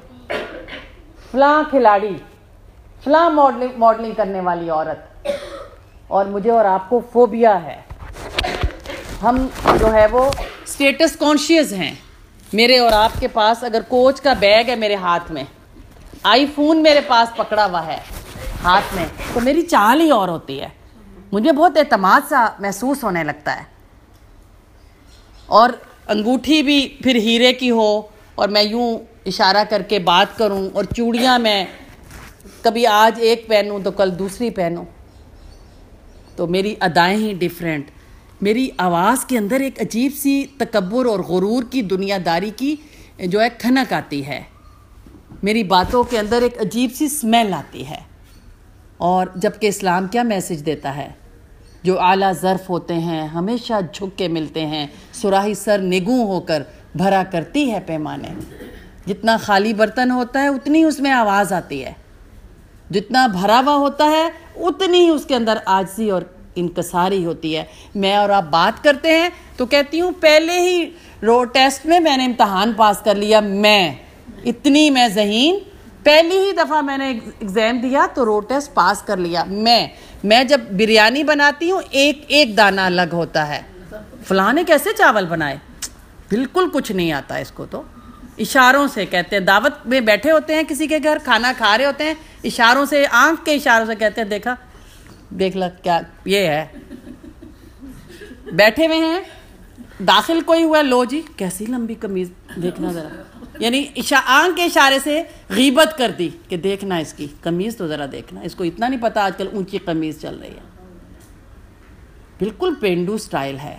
S1: فلاں کھلاڑی، فلاں ماڈلنگ ماڈلنگ کرنے والی عورت، اور مجھے اور آپ کو فوبیا ہے۔ ہم جو ہے وہ اسٹیٹس کانشیس ہیں۔ میرے اور آپ کے پاس اگر کوچ کا بیگ ہے میرے ہاتھ میں، آئی فون میرے پاس پکڑا ہوا ہے ہاتھ میں، تو میری چال ہی اور ہوتی ہے، مجھے بہت اعتماد سا محسوس ہونے لگتا ہے۔ اور انگوٹھی بھی پھر ہیرے کی ہو اور میں یوں اشارہ کر کے بات کروں، اور چوڑیاں میں کبھی آج ایک پہنوں تو کل دوسری پہنوں، تو میری ادائیں ہی ڈیفرنٹ، میری آواز کے اندر ایک عجیب سی تکبر اور غرور کی دنیا داری کی جو ہے کھنک آتی ہے، میری باتوں کے اندر ایک عجیب سی سمیل آتی ہے۔ اور جبکہ اسلام کیا میسج دیتا ہے؟ جو اعلیٰ ظرف ہوتے ہیں ہمیشہ جھک کے ملتے ہیں، صراحی سر نگوں ہو کر بھرا کرتی ہے پیمانے۔ جتنا خالی برتن ہوتا ہے اتنی اس میں آواز آتی ہے، جتنا بھرا ہوا ہوتا ہے اتنی ہی اس کے اندر عاجزی اور انکساری ہوتی ہے۔ میں اور آپ بات کرتے ہیں تو کہتی ہوں پہلے ہی رو ٹیسٹ میں میں نے امتحان پاس کر لیا، میں اتنی میں ذہین، پہلی ہی دفعہ میں نے ایگزام دیا تو روڈ ٹیسٹ پاس کر لیا۔ میں میں جب بریانی بناتی ہوں ایک ایک دانہ الگ ہوتا ہے، فلاں نے کیسے چاول بنائے، بالکل کچھ نہیں آتا اس کو، تو اشاروں سے کہتے ہیں، دعوت میں بیٹھے ہوتے ہیں کسی کے گھر کھانا کھا رہے ہوتے ہیں، اشاروں سے آنکھ کے اشاروں سے کہتے ہیں دیکھا دیکھ ل کیا یہ ہے، بیٹھے ہوئے ہیں داخل کوئی ہوا، لو جی کیسی لمبی قمیض دیکھنا ذرا، یعنی آنکھ کے اشارے سے غیبت کر دی کہ دیکھنا اس کی قمیض تو ذرا دیکھنا، اس کو اتنا نہیں پتا آج کل اونچی قمیض چل رہی ہے، بالکل پینڈو سٹائل ہے۔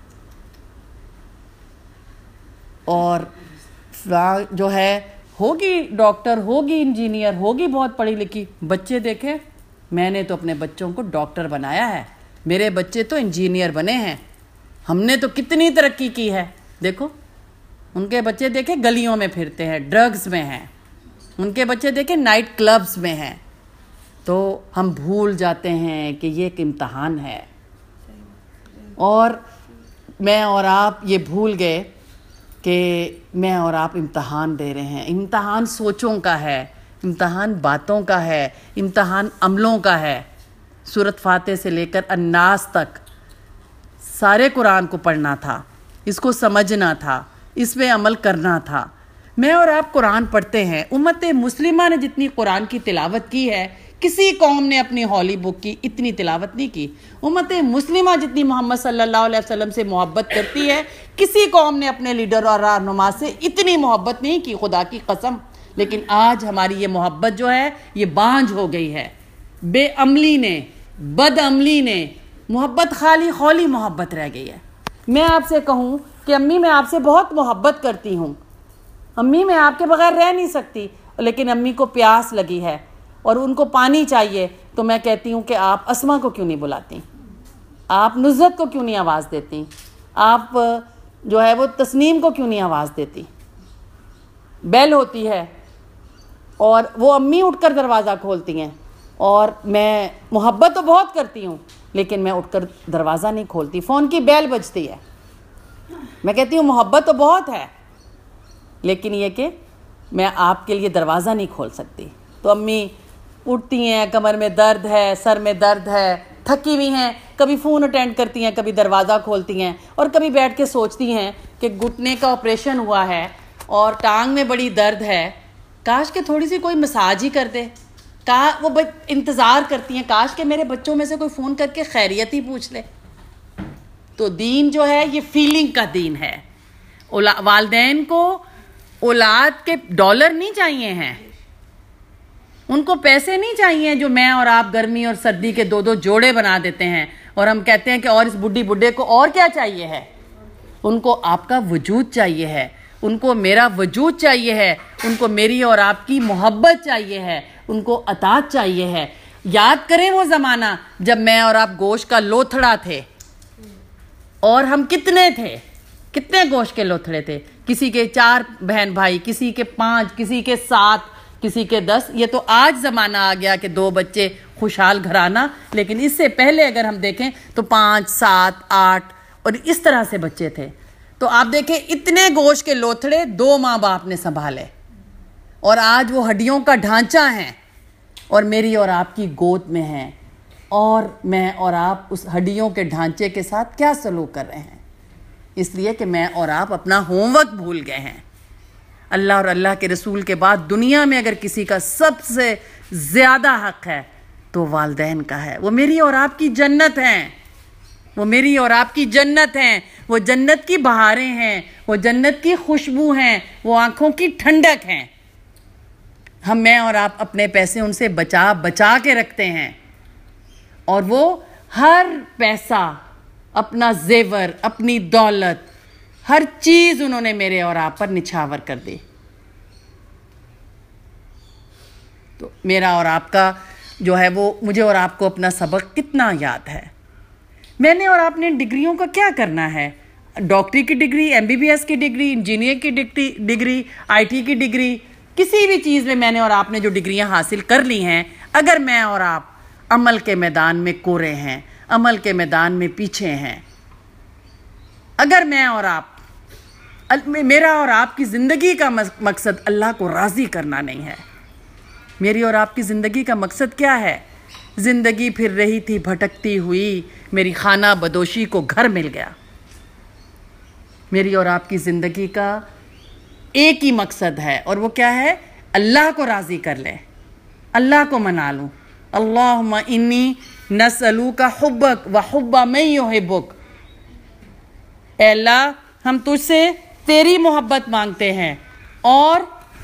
S1: اور جو ہے ہوگی ڈاکٹر، ہوگی انجینئر، ہوگی بہت پڑھی لکھی، بچے دیکھے، میں نے تو اپنے بچوں کو ڈاکٹر بنایا ہے، میرے بچے تو انجینئر بنے ہیں، ہم نے تو کتنی ترقی کی ہے، دیکھو ان کے بچے دیکھے گلیوں میں پھرتے ہیں، ڈرگز میں ہیں، ان کے بچے دیکھے نائٹ کلبز میں ہیں، تو ہم بھول جاتے ہیں کہ یہ ایک امتحان ہے، اور میں اور آپ یہ بھول گئے کہ میں اور آپ امتحان دے رہے ہیں، امتحان سوچوں کا ہے، امتحان باتوں کا ہے، امتحان عملوں کا ہے۔ سورۃ فاتح سے لے کر الناس تک سارے قرآن کو پڑھنا تھا، اس کو سمجھنا تھا، اس پہ عمل کرنا تھا۔ میں اور آپ قرآن پڑھتے ہیں، امت مسلمہ نے جتنی قرآن کی تلاوت کی ہے کسی قوم نے اپنی ہولی بک کی اتنی تلاوت نہیں کی۔ امت مسلمہ جتنی محمد صلی اللہ علیہ وسلم سے محبت کرتی ہے کسی قوم نے اپنے لیڈر اور رہنما سے اتنی محبت نہیں کی، خدا کی قسم۔ لیکن آج ہماری یہ محبت جو ہے یہ بانجھ ہو گئی ہے، بے عملی نے، بد عملی نے، محبت خالی خولی محبت رہ گئی ہے۔ میں آپ سے کہوں کہ امی میں آپ سے بہت محبت کرتی ہوں، امی میں آپ کے بغیر رہ نہیں سکتی، لیکن امی کو پیاس لگی ہے اور ان کو پانی چاہیے، تو میں کہتی ہوں کہ آپ اسما کو کیوں نہیں بلاتی، آپ نزہت کو کیوں نہیں آواز دیتی، آپ جو ہے وہ تسنیم کو کیوں نہیں آواز دیتی۔ بیل ہوتی ہے اور وہ امی اٹھ کر دروازہ کھولتی ہیں، اور میں محبت تو بہت کرتی ہوں لیکن میں اٹھ کر دروازہ نہیں کھولتی. فون کی بیل بجتی ہے, میں کہتی ہوں محبت تو بہت ہے, لیکن یہ کہ میں آپ کے لیے دروازہ نہیں کھول سکتی. تو امی اٹھتی ہیں, کمر میں درد ہے, سر میں درد ہے, تھکی ہوئی ہیں, کبھی فون اٹینڈ کرتی ہیں, کبھی دروازہ کھولتی ہیں, اور کبھی بیٹھ کے سوچتی ہیں کہ گھٹنے کا آپریشن ہوا ہے اور ٹانگ میں بڑی درد ہے, کاش کہ تھوڑی سی کوئی مساج ہی کر دے. کا وہ انتظار کرتی ہیں کاش کہ میرے بچوں میں سے کوئی فون کر کے خیریت ہی پوچھ لے. تو دین جو ہے یہ فیلنگ کا دین ہے. والدین کو اولاد کے ڈالر نہیں چاہیے ہیں, ان کو پیسے نہیں چاہیے جو میں اور آپ گرمی اور سردی کے دو دو جوڑے بنا دیتے ہیں اور ہم کہتے ہیں کہ اور اس بڈھی بڈھے کو اور کیا چاہیے ہے. ان کو آپ کا وجود چاہیے ہے, ان کو میرا وجود چاہیے ہے, ان کو میری اور آپ کی محبت چاہیے ہے, ان کو اطاعت چاہیے ہے. یاد کریں وہ زمانہ جب میں اور آپ گوشت کا لوتھڑا تھے, اور ہم کتنے تھے, کتنے گوشت کے لوتھڑے تھے. کسی کے چار بہن بھائی, کسی کے پانچ, کسی کے سات, کسی کے دس. یہ تو آج زمانہ آ گیا کہ دو بچے خوشحال گھرانہ, لیکن اس سے پہلے اگر ہم دیکھیں تو پانچ, سات, آٹھ اور اس طرح سے بچے تھے. تو آپ دیکھیں اتنے گوشت کے لوتھڑے دو ماں باپ نے سنبھالے, اور آج وہ ہڈیوں کا ڈھانچہ ہیں اور میری اور آپ کی گود میں ہیں, اور میں اور آپ اس ہڈیوں کے ڈھانچے کے ساتھ کیا سلوک کر رہے ہیں. اس لیے کہ میں اور آپ اپنا ہوم ورک بھول گئے ہیں. اللہ اور اللہ کے رسول کے بعد دنیا میں اگر کسی کا سب سے زیادہ حق ہے تو والدین کا ہے. وہ میری اور آپ کی جنت ہیں, وہ میری اور آپ کی جنت ہیں, وہ جنت کی بہاریں ہیں, وہ جنت کی خوشبو ہیں, وہ آنکھوں کی ٹھنڈک ہیں. ہم میں اور آپ اپنے پیسے ان سے بچا بچا کے رکھتے ہیں, اور وہ ہر پیسہ, اپنا زیور, اپنی دولت, ہر چیز انہوں نے میرے اور آپ پر نچھاور کر دی. تو میرا اور آپ کا جو ہے وہ مجھے اور آپ کو اپنا سبق کتنا یاد ہے. میں نے اور آپ نے ڈگریوں کا کیا کرنا ہے؟ ڈاکٹری کی degree, M B B S کی ڈگری, انجینئر کی ڈگری, آئی ٹی کی ڈگری, کسی بھی چیز میں میں نے اور آپ نے جو ڈگریاں حاصل کر لی ہیں, اگر میں اور آپ عمل کے میدان میں کورے ہیں, عمل کے میدان میں پیچھے ہیں, اگر میں اور آپ میرا اور آپ کی زندگی کا مقصد اللہ کو راضی کرنا نہیں ہے. میری اور آپ کی زندگی کا مقصد کیا ہے؟ زندگی پھر رہی تھی بھٹکتی ہوئی, میری خانہ بدوشی کو گھر مل گیا. میری اور آپ کی زندگی کا ایک ہی مقصد ہے, اور وہ کیا ہے؟ اللہ کو راضی کر لیں, اللہ کو منا لوں. اللہم انی نسألوک حبک و حب من یحبک. اے اللہ ہم تجھ سے تیری محبت مانگتے ہیں اور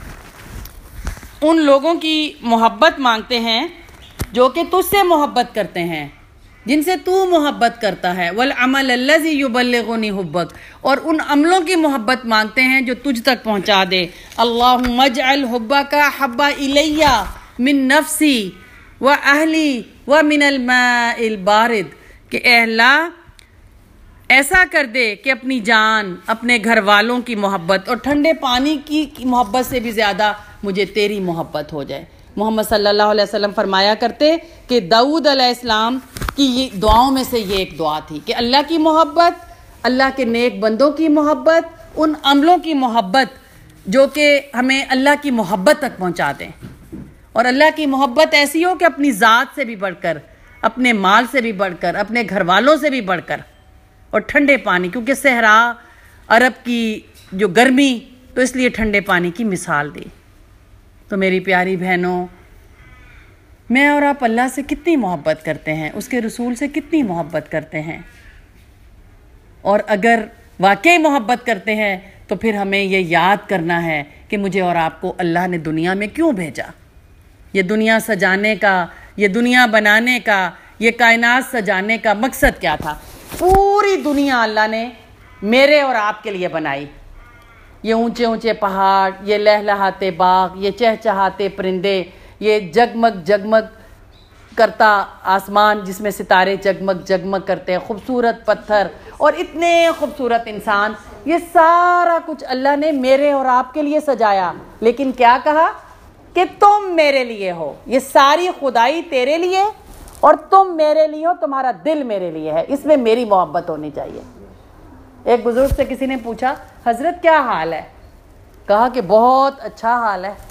S1: ان لوگوں کی محبت مانگتے ہیں جو کہ تجھ سے محبت کرتے ہیں, جن سے تو محبت کرتا ہے. والعمل الذی یبلغنی حبک, اور ان عملوں کی محبت مانگتے ہیں جو تجھ تک پہنچا دے. اللہم اجعل حبک حب الی من نفسی و اہلی و من الماء البارد. کہ اے اللہ ایسا کر دے کہ اپنی جان, اپنے گھر والوں کی محبت اور ٹھنڈے پانی کی محبت سے بھی زیادہ مجھے تیری محبت ہو جائے. محمد صلی اللہ علیہ وسلم فرمایا کرتے کہ داؤد علیہ السلام کی یہ دعاؤں میں سے یہ ایک دعا تھی کہ اللہ کی محبت, اللہ کے نیک بندوں کی محبت, ان عملوں کی محبت جو کہ ہمیں اللہ کی محبت تک پہنچا دیں. اور اللہ کی محبت ایسی ہو کہ اپنی ذات سے بھی بڑھ کر, اپنے مال سے بھی بڑھ کر, اپنے گھر والوں سے بھی بڑھ کر, اور ٹھنڈے پانی, کیونکہ صحرا عرب کی جو گرمی, تو اس لیے ٹھنڈے پانی کی مثال دی. تو میری پیاری بہنوں, میں اور آپ اللہ سے کتنی محبت کرتے ہیں, اس کے رسول سے کتنی محبت کرتے ہیں, اور اگر واقعی محبت کرتے ہیں تو پھر ہمیں یہ یاد کرنا ہے کہ مجھے اور آپ کو اللہ نے دنیا میں کیوں بھیجا. یہ دنیا سجانے کا, یہ دنیا بنانے کا, یہ کائنات سجانے کا مقصد کیا تھا؟ پوری دنیا اللہ نے میرے اور آپ کے لیے بنائی. یہ اونچے اونچے پہاڑ, یہ لہلہاتے باغ, یہ چہچہاتے پرندے, یہ جگمگ جگمگ کرتا آسمان جس میں ستارے جگمگ جگمگ کرتے ہیں, خوبصورت پتھر اور اتنے خوبصورت انسان, یہ سارا کچھ اللہ نے میرے اور آپ کے لیے سجایا. لیکن کیا کہا کہ تم میرے لیے ہو. یہ ساری خدائی تیرے لیے اور تم میرے لیے ہو, تمہارا دل میرے لیے ہے, اس میں میری محبت ہونی چاہیے. ایک بزرگ سے کسی نے پوچھا حضرت کیا حال ہے؟ کہا کہ بہت اچھا حال ہے.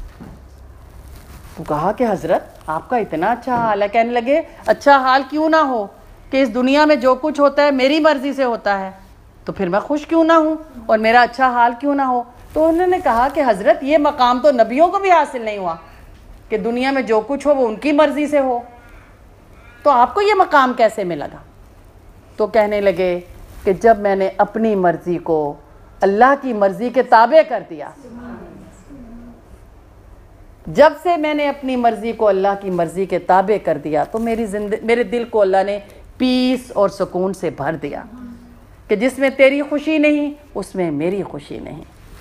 S1: تو کہا کہ حضرت آپ کا اتنا اچھا حال ہے. کہنے لگے اچھا حال کیوں نہ ہو کہ اس دنیا میں جو کچھ ہوتا ہے میری مرضی سے ہوتا ہے, تو پھر میں خوش کیوں نہ ہوں اور میرا اچھا حال کیوں نہ ہو. تو انہوں نے کہا کہ حضرت یہ مقام تو نبیوں کو بھی حاصل نہیں ہوا کہ دنیا میں جو کچھ ہو وہ ان کی مرضی سے ہو, تو آپ کو یہ مقام کیسے ملا گا؟ تو کہنے لگے کہ جب میں نے اپنی مرضی کو اللہ کی مرضی کے تابع کر دیا, جب سے میں نے اپنی مرضی کو اللہ کی مرضی کے تابع کر دیا تو میری زندگی, میرے دل کو اللہ نے پیس اور سکون سے بھر دیا کہ جس میں تیری خوشی نہیں اس میں میری خوشی نہیں.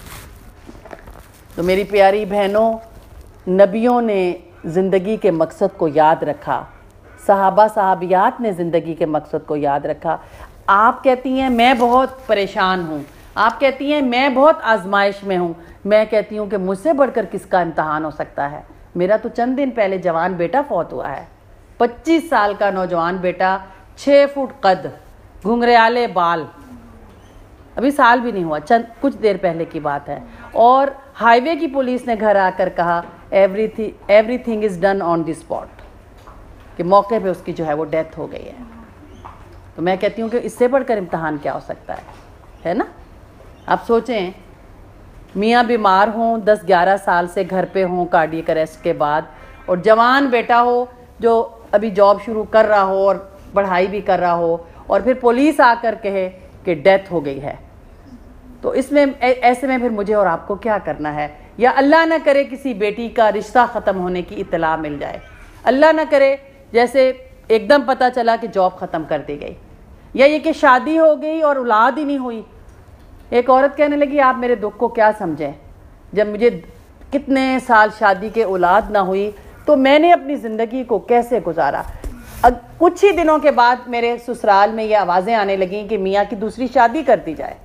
S1: تو میری پیاری بہنوں, نبیوں نے زندگی کے مقصد کو یاد رکھا, صحابہ صحابیات نے زندگی کے مقصد کو یاد رکھا. آپ کہتی ہیں میں بہت پریشان ہوں, آپ کہتی ہیں میں بہت آزمائش میں ہوں, میں کہتی ہوں کہ مجھ سے بڑھ کر کس کا امتحان ہو سکتا ہے. میرا تو چند دن پہلے جوان بیٹا فوت ہوا ہے, پچیس سال کا نوجوان بیٹا, چھ فٹ قد, گھنگریالے بال, ابھی سال بھی نہیں ہوا, چند کچھ دیر پہلے کی بات ہے. اور ہائی وے کی پولیس نے گھر آ کر کہا everything everything is done on the spot, کہ موقع پہ اس کی جو ہے وہ ڈیتھ ہو گئی ہے. تو میں کہتی ہوں کہ اس سے بڑھ کر امتحان کیا ہو سکتا ہے, ہے نا. آپ سوچیں میاں بیمار ہوں, دس گیارہ سال سے گھر پہ ہوں کارڈیک اریسٹ کے بعد, اور جوان بیٹا ہو جو ابھی جاب شروع کر رہا ہو اور پڑھائی بھی کر رہا ہو, اور پھر پولیس آ کر کہے کہ ڈیتھ ہو گئی ہے. تو اس میں ایسے میں پھر مجھے اور آپ کو کیا کرنا ہے؟ یا اللہ نہ کرے کسی بیٹی کا رشتہ ختم ہونے کی اطلاع مل جائے, اللہ نہ کرے جیسے ایک دم پتہ چلا کہ جاب ختم کر دی گئی, یا یہ کہ شادی ہو گئی اور اولاد ہی نہیں ہوئی. ایک عورت کہنے لگی آپ میرے دکھ کو کیا سمجھیں, جب مجھے کتنے سال شادی کے اولاد نہ ہوئی تو میں نے اپنی زندگی کو کیسے گزارا. کچھ ہی دنوں کے بعد میرے سسرال میں یہ آوازیں آنے لگیں کہ میاں کی دوسری شادی کر دی جائے.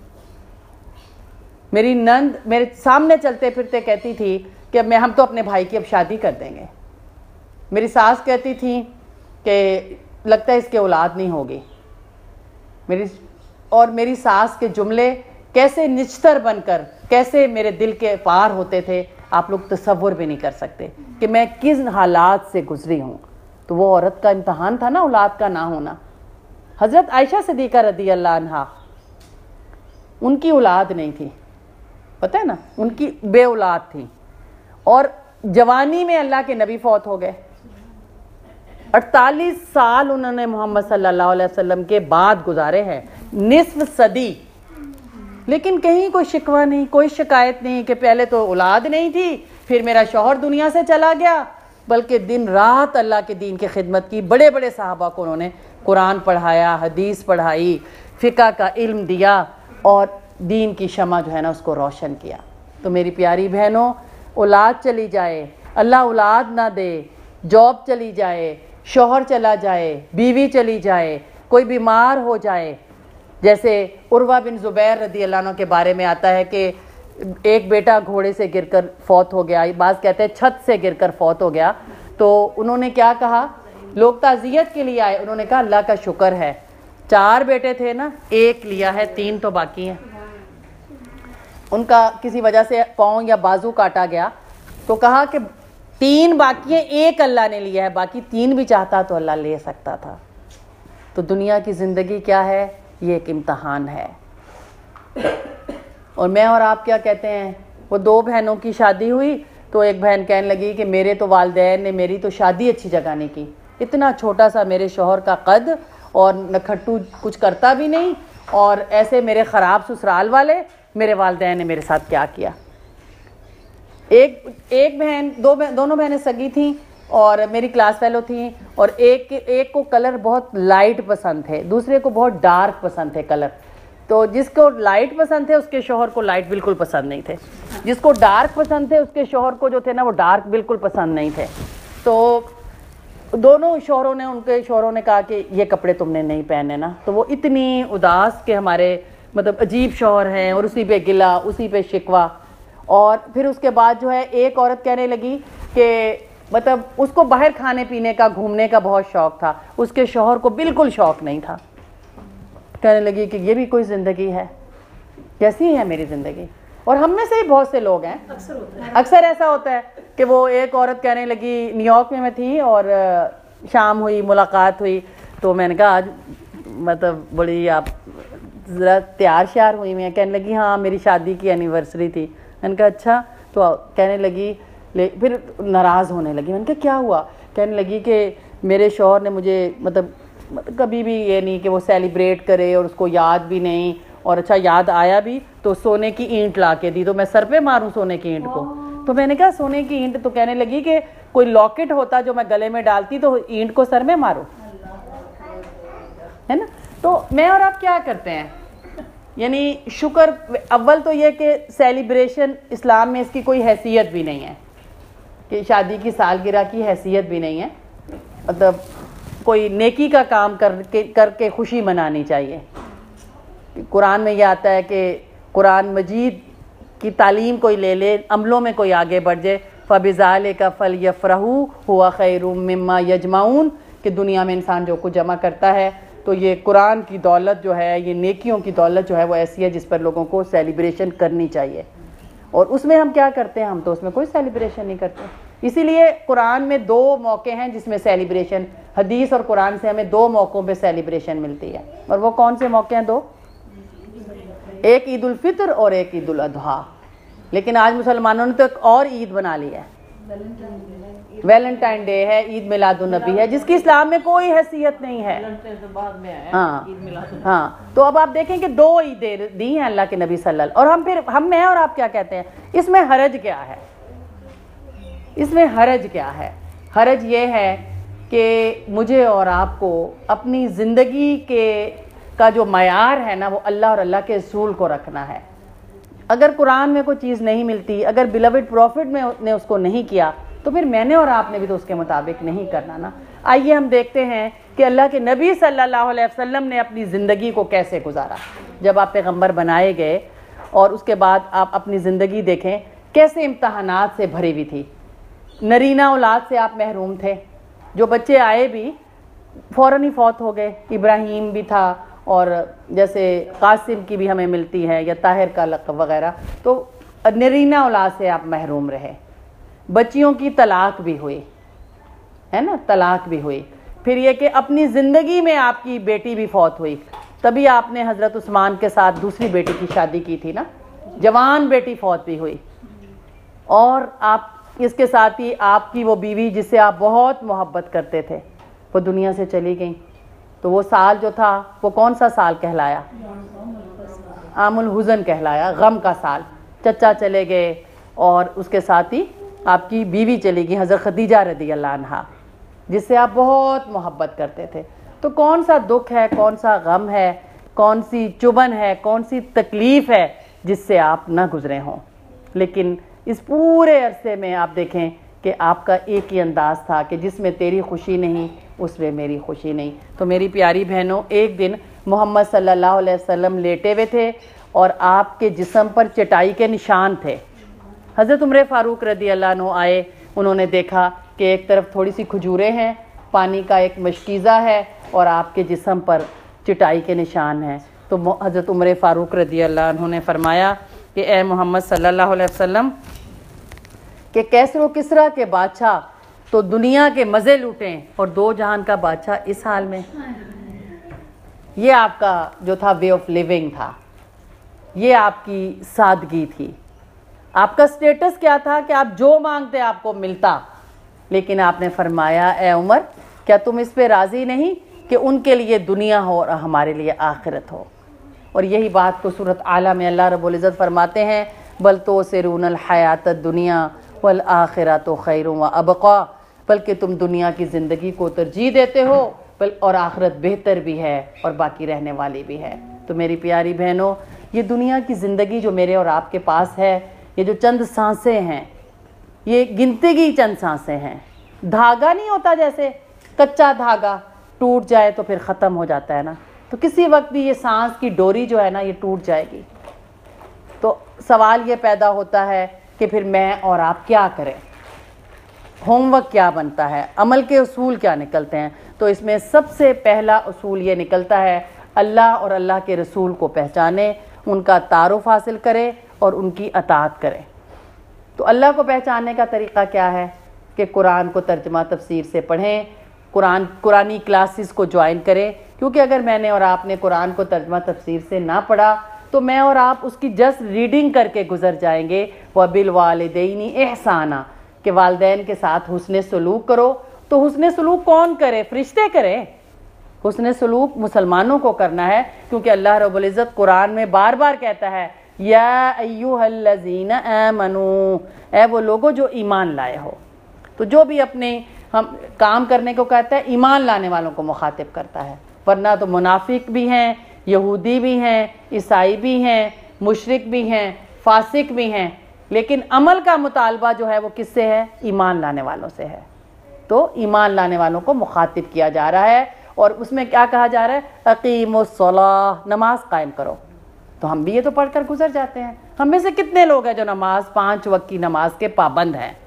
S1: میری نند میرے سامنے چلتے پھرتے کہتی تھی کہ میں ہم تو اپنے بھائی کی اب شادی کر دیں گے. میری ساس کہتی تھی کہ لگتا ہے اس کے اولاد نہیں ہوگی. میری اور میری ساس کے جملے کیسے نچتر بن کر کیسے میرے دل کے پار ہوتے تھے, آپ لوگ تصور بھی نہیں کر سکتے کہ میں کس حالات سے گزری ہوں. تو وہ عورت کا امتحان تھا نا اولاد کا نہ ہونا. حضرت عائشہ صدیقہ رضی اللہ عنہا, ان کی اولاد نہیں تھی, پتہ ہے نا, ان کی بے اولاد تھی, اور جوانی میں اللہ کے نبی فوت ہو گئے. اڑتالیس سال انہوں نے محمد صلی اللہ علیہ وسلم کے بعد گزارے ہیں, نصف صدی, لیکن کہیں کوئی شکوہ نہیں, کوئی شکایت نہیں کہ پہلے تو اولاد نہیں تھی, پھر میرا شوہر دنیا سے چلا گیا, بلکہ دن رات اللہ کے دین کی خدمت کی. بڑے بڑے صحابہ کو انہوں نے قرآن پڑھایا, حدیث پڑھائی, فقہ کا علم دیا, اور دین کی شمع جو ہے نا اس کو روشن کیا. تو میری پیاری بہنوں, اولاد چلی جائے, اللہ اولاد نہ دے, جاب چلی جائے, شوہر چلا جائے, بیوی چلی جائے, کوئی بیمار ہو جائے, جیسے عروہ بن زبیر رضی اللہ عنہ کے بارے میں آتا ہے کہ ایک بیٹا گھوڑے سے گر کر فوت ہو گیا, بعض کہتے ہیں چھت سے گر کر فوت ہو گیا. تو انہوں نے کیا کہا, لوگ تعزیت کے لیے آئے, انہوں نے کہا اللہ کا شکر ہے, چار بیٹے تھے نا, ایک لیا ہے, تین تو باقی ہیں. ان کا کسی وجہ سے پاؤں یا بازو کاٹا گیا, تو کہا کہ تین باقی ہیں, ایک اللہ نے لیا ہے, باقی تین بھی چاہتا تو اللہ لے سکتا تھا. تو دنیا کی زندگی کیا ہے, یہ ایک امتحان ہے. اور میں اور آپ کیا کہتے ہیں, وہ دو بہنوں کی شادی ہوئی تو ایک بہن کہنے لگی کہ میرے تو والدین نے میری تو شادی اچھی جگہ نہیں کی, اتنا چھوٹا سا میرے شوہر کا قد, اور نکھٹو کچھ کرتا بھی نہیں, اور ایسے میرے خراب سسرال والے, میرے والدین نے میرے ساتھ کیا کیا. ایک ایک بہن دو دونوں بہنیں سگی تھیں اور میری کلاس فیلو تھیں, اور ایک ایک کو کلر بہت لائٹ پسند تھے, دوسرے کو بہت ڈارک پسند تھے کلر. تو جس کو لائٹ پسند تھے اس کے شوہر کو لائٹ بالکل پسند نہیں تھے, جس کو ڈارک پسند تھے اس کے شوہر کو جو تھے نا وہ ڈارک بالکل پسند نہیں تھے. تو دونوں شوہروں نے ان کے شوہروں نے کہا کہ یہ کپڑے تم نے نہیں پہنے نا. تو وہ اتنی اداس کہ ہمارے مطلب عجیب شوہر ہیں, اور اسی پہ گلا, اسی پہ شکوہ. اور پھر اس کے بعد جو ہے ایک عورت کہنے لگی کہ مطلب اس کو باہر کھانے پینے کا گھومنے کا بہت شوق تھا، اس کے شوہر کو بالکل شوق نہیں تھا. کہنے لگی کہ یہ بھی کوئی زندگی ہے، کیسی ہے میری زندگی. اور ہم میں سے ہی بہت سے لوگ ہیں، اکثر ایسا ہوتا ہے کہ وہ ایک عورت کہنے لگی، نیو یارک میں میں تھی اور شام ہوئی، ملاقات ہوئی، تو میں نے کہا آج مطلب بڑی آپ ذرا تیار شیار ہوئی ہوئی ہیں. کہنے لگی ہاں میری شادی کی اینیورسری تھی. میں نے کہا اچھا. تو کہنے لگی پھر ناراض ہونے لگی. میں نے کہا کیا ہوا؟ کہنے لگی کہ میرے شوہر نے مجھے مطلب کبھی بھی یہ نہیں کہ وہ سیلیبریٹ کرے اور اس کو یاد بھی نہیں، اور اچھا یاد آیا بھی تو سونے کی اینٹ لا کے دی تو میں سر پہ ماروں سونے کی اینٹ کو. تو میں نے کہا سونے کی اینٹ؟ تو کہنے لگی کہ کوئی لاکٹ ہوتا جو میں گلے میں ڈالتی تو اینٹ کو سر میں مارو، ہے نا. تو میں اور آپ کیا کرتے ہیں؟ یعنی شکر اول تو یہ کہ سیلیبریشن اسلام میں اس کی کوئی حیثیت بھی نہیں ہے، کہ شادی کی سالگرہ کی حیثیت بھی نہیں ہے. مطلب کوئی نیکی کا کام کر کے کر کے خوشی منانی چاہیے. قرآن میں یہ آتا ہے کہ قرآن مجید کی تعلیم کوئی لے لے، عملوں میں کوئی آگے بڑھ جائے، فَبِذَالِكَ فَلْيَفْرَحُوا هُوَ خَيْرٌ مِّمَّا يَجْمَعُونَ، کہ دنیا میں انسان جو کچھ جمع کرتا ہے تو یہ قرآن کی دولت جو ہے، یہ نیکیوں کی دولت جو ہے وہ ایسی ہے جس پر لوگوں کو سیلیبریشن کرنی چاہیے. اور اس میں ہم کیا کرتے ہیں؟ ہم تو اس میں کوئی سیلیبریشن نہیں کرتے. اسی لیے قرآن میں دو موقع ہیں جس میں سیلیبریشن، حدیث اور قرآن سے ہمیں دو موقعوں پہ سیلیبریشن ملتی ہے. اور وہ کون سے موقع ہیں دو؟ ایک عید الفطر اور ایک عید الاضحیٰ. لیکن آج مسلمانوں نے تو ایک اور عید بنا لی ہے، ویلنٹائن ڈے ہے، عید میلاد النبی ہے، جس کی اسلام میں کوئی حیثیت نہیں ہے. ہاں ہاں تو اب آپ دیکھیں کہ دو عیدیں دی ہیں اللہ کے نبی صلی اللہ علیہ وسلم. اور ہم پھر ہم میں اور آپ کیا کہتے ہیں؟ اس میں حرج کیا ہے؟ اس میں حرج کیا ہے؟ حرج یہ ہے کہ مجھے اور آپ کو اپنی زندگی کے کا جو معیار ہے نا وہ اللہ اور اللہ کے رسول کو رکھنا ہے. اگر قرآن میں کوئی چیز نہیں ملتی، اگر بیلوڈ پروفٹ میں نے اس کو نہیں کیا تو پھر میں نے اور آپ نے بھی تو اس کے مطابق نہیں کرنا نا. آئیے ہم دیکھتے ہیں کہ اللہ کے نبی صلی اللہ علیہ وسلم نے اپنی زندگی کو کیسے گزارا. جب آپ پیغمبر بنائے گئے اور اس کے بعد آپ اپنی زندگی دیکھیں کیسے امتحانات سے بھری ہوئی تھی. نرینہ اولاد سے آپ محروم تھے، جو بچے آئے بھی فوراً ہی فوت ہو گئے. ابراہیم بھی تھا، اور جیسے قاسم کی بھی ہمیں ملتی ہے، یا طاہر کا لقب وغیرہ. تو نرینہ اولاد سے آپ محروم رہے. بچیوں کی طلاق بھی ہوئی ہے نا، طلاق بھی ہوئی. پھر یہ کہ اپنی زندگی میں آپ کی بیٹی بھی فوت ہوئی، تبھی آپ نے حضرت عثمان کے ساتھ دوسری بیٹی کی شادی کی تھی نا. جوان بیٹی فوت بھی ہوئی. اور آپ اس کے ساتھ ہی آپ کی وہ بیوی جس سے آپ بہت محبت کرتے تھے وہ دنیا سے چلی گئیں. تو وہ سال جو تھا وہ کون سا سال کہلایا؟ عام الحزن کہلایا، غم کا سال. چچا چلے گئے اور اس کے ساتھ ہی آپ کی بیوی چلی گئی حضرت خدیجہ رضی اللہ عنہا، جس سے آپ بہت محبت کرتے تھے. تو کون سا دکھ ہے، کون سا غم ہے، کون سی چبن ہے، کون سی تکلیف ہے جس سے آپ نہ گزرے ہوں. لیکن اس پورے عرصے میں آپ دیکھیں کہ آپ کا ایک ہی انداز تھا کہ جس میں تیری خوشی نہیں اس میں میری خوشی نہیں. تو میری پیاری بہنوں، ایک دن محمد صلی اللہ علیہ وسلم لیٹے ہوئے تھے اور آپ کے جسم پر چٹائی کے نشان تھے. حضرت عمر فاروق رضی اللہ عنہ آئے، انہوں نے دیکھا کہ ایک طرف تھوڑی سی کھجوریں ہیں، پانی کا ایک مشکیزہ ہے، اور آپ کے جسم پر چٹائی کے نشان ہیں. تو حضرت عمر فاروق رضی اللہ عنہ نے فرمایا کہ اے محمد صلی اللہ علیہ وسلم، کہ کیسر و کسریٰ کے بادشاہ تو دنیا کے مزے لوٹیں اور دو جہان کا بادشاہ اس حال میں. یہ آپ کا جو تھا وے آف لیونگ تھا، یہ آپ کی سادگی تھی. آپ کا سٹیٹس کیا تھا کہ آپ جو مانگتے آپ کو ملتا. لیکن آپ نے فرمایا اے عمر، کیا تم اس پہ راضی نہیں کہ ان کے لیے دنیا ہو اور ہمارے لیے آخرت ہو؟ اور یہی بات کو سورۃ اعلیٰ میں اللہ رب العزت فرماتے ہیں، بل تؤثرون الحیات الدنیا والآخرۃ خیر وابقیٰ، بلکہ تم دنیا کی زندگی کو ترجیح دیتے ہو اور آخرت بہتر بھی ہے اور باقی رہنے والی بھی ہے. تو میری پیاری بہنوں، یہ دنیا کی زندگی جو میرے اور آپ کے پاس ہے، یہ جو چند سانسیں ہیں، یہ گنتے کی چند سانسیں ہیں. دھاگا نہیں ہوتا، جیسے کچا دھاگا ٹوٹ جائے تو پھر ختم ہو جاتا ہے نا، تو کسی وقت بھی یہ سانس کی ڈوری جو ہے نا یہ ٹوٹ جائے گی. تو سوال یہ پیدا ہوتا ہے کہ پھر میں اور آپ کیا کریں؟ ہوم ورک کیا بنتا ہے, عمل کے اصول کیا نکلتے ہیں. تو اس میں سب سے پہلا اصول یہ نکلتا ہے اللہ اور اللہ کے رسول کو پہچانے, ان کا تعارف حاصل کرے اور ان کی اطاعت کرے. تو اللہ کو پہچاننے کا طریقہ کیا ہے کہ قرآن کو ترجمہ تفسیر سے پڑھیں, قرآن قرآنی کلاسز کو جوائن کریں, کیونکہ اگر میں نے اور آپ نے قرآن کو ترجمہ تفسیر سے نہ پڑھا تو میں اور آپ اس کی جسٹ ریڈنگ کر کے گزر جائیں گے. وَبِالْوَالِدَيْنِ احسانًا, کہ والدین کے ساتھ حسن سلوک کرو. تو حسن سلوک کون کرے؟ فرشتے کریں. حسن سلوک مسلمانوں کو کرنا ہے, کیونکہ اللہ رب العزت قرآن میں بار بار کہتا ہے یا ایھا الذین آمنوا, اے وہ لوگوں جو ایمان لائے ہو. تو جو بھی اپنے ہم کام کرنے کو کہتا ہے ایمان لانے والوں کو مخاطب کرتا ہے, ورنہ تو منافق بھی ہیں, یہودی بھی ہیں, عیسائی بھی ہیں, مشرک بھی ہیں, فاسق بھی ہیں, لیکن عمل کا مطالبہ جو ہے وہ کس سے ہے؟ ایمان لانے والوں سے ہے. تو ایمان لانے والوں کو مخاطب کیا جا رہا ہے, اور اس میں کیا کہا جا رہا ہے؟ اقیموا الصلاۃ, نماز قائم کرو. تو ہم بھی یہ تو پڑھ کر گزر جاتے ہیں. ہم میں سے کتنے لوگ ہیں جو نماز, پانچ وقت کی نماز کے پابند ہیں؟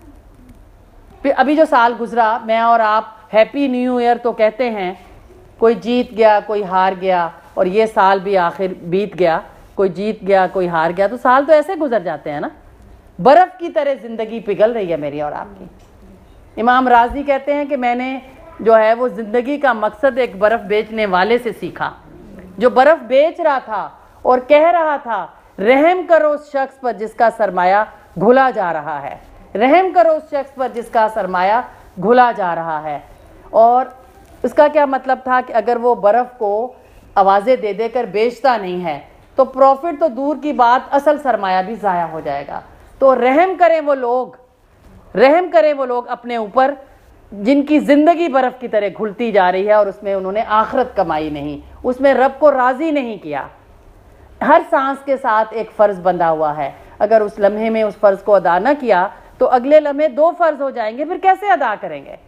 S1: پھر ابھی جو سال گزرا, میں اور آپ ہیپی نیو ایئر تو کہتے ہیں, کوئی جیت گیا کوئی ہار گیا, اور یہ سال بھی آخر بیت گیا, کوئی جیت گیا کوئی ہار گیا, تو سال تو ایسے گزر جاتے ہیں نا. برف کی طرح زندگی پگھل رہی ہے میری اور آپ کی. امام راضی کہتے ہیں کہ میں نے جو ہے وہ زندگی کا مقصد ایک برف بیچنے والے سے سیکھا, جو برف بیچ رہا تھا اور کہہ رہا تھا رحم کرو اس شخص پر جس کا سرمایہ گھلا جا رہا ہے, رحم کرو اس شخص پر جس کا سرمایہ گھلا جا رہا ہے. اور اس کا کیا مطلب تھا کہ اگر وہ برف کو آوازیں دے دے کر بیچتا نہیں ہے تو پروفٹ تو دور کی بات, اصل سرمایہ بھی ضائع ہو جائے گا. تو رحم کریں وہ لوگ, رحم کریں وہ لوگ اپنے اوپر جن کی زندگی برف کی طرح گھلتی جا رہی ہے, اور اس میں انہوں نے آخرت کمائی نہیں, اس میں رب کو راضی نہیں کیا. ہر سانس کے ساتھ ایک فرض بندھا ہوا ہے, اگر اس لمحے میں اس فرض کو ادا نہ کیا تو اگلے لمحے دو فرض ہو جائیں گے, پھر کیسے ادا کریں گے؟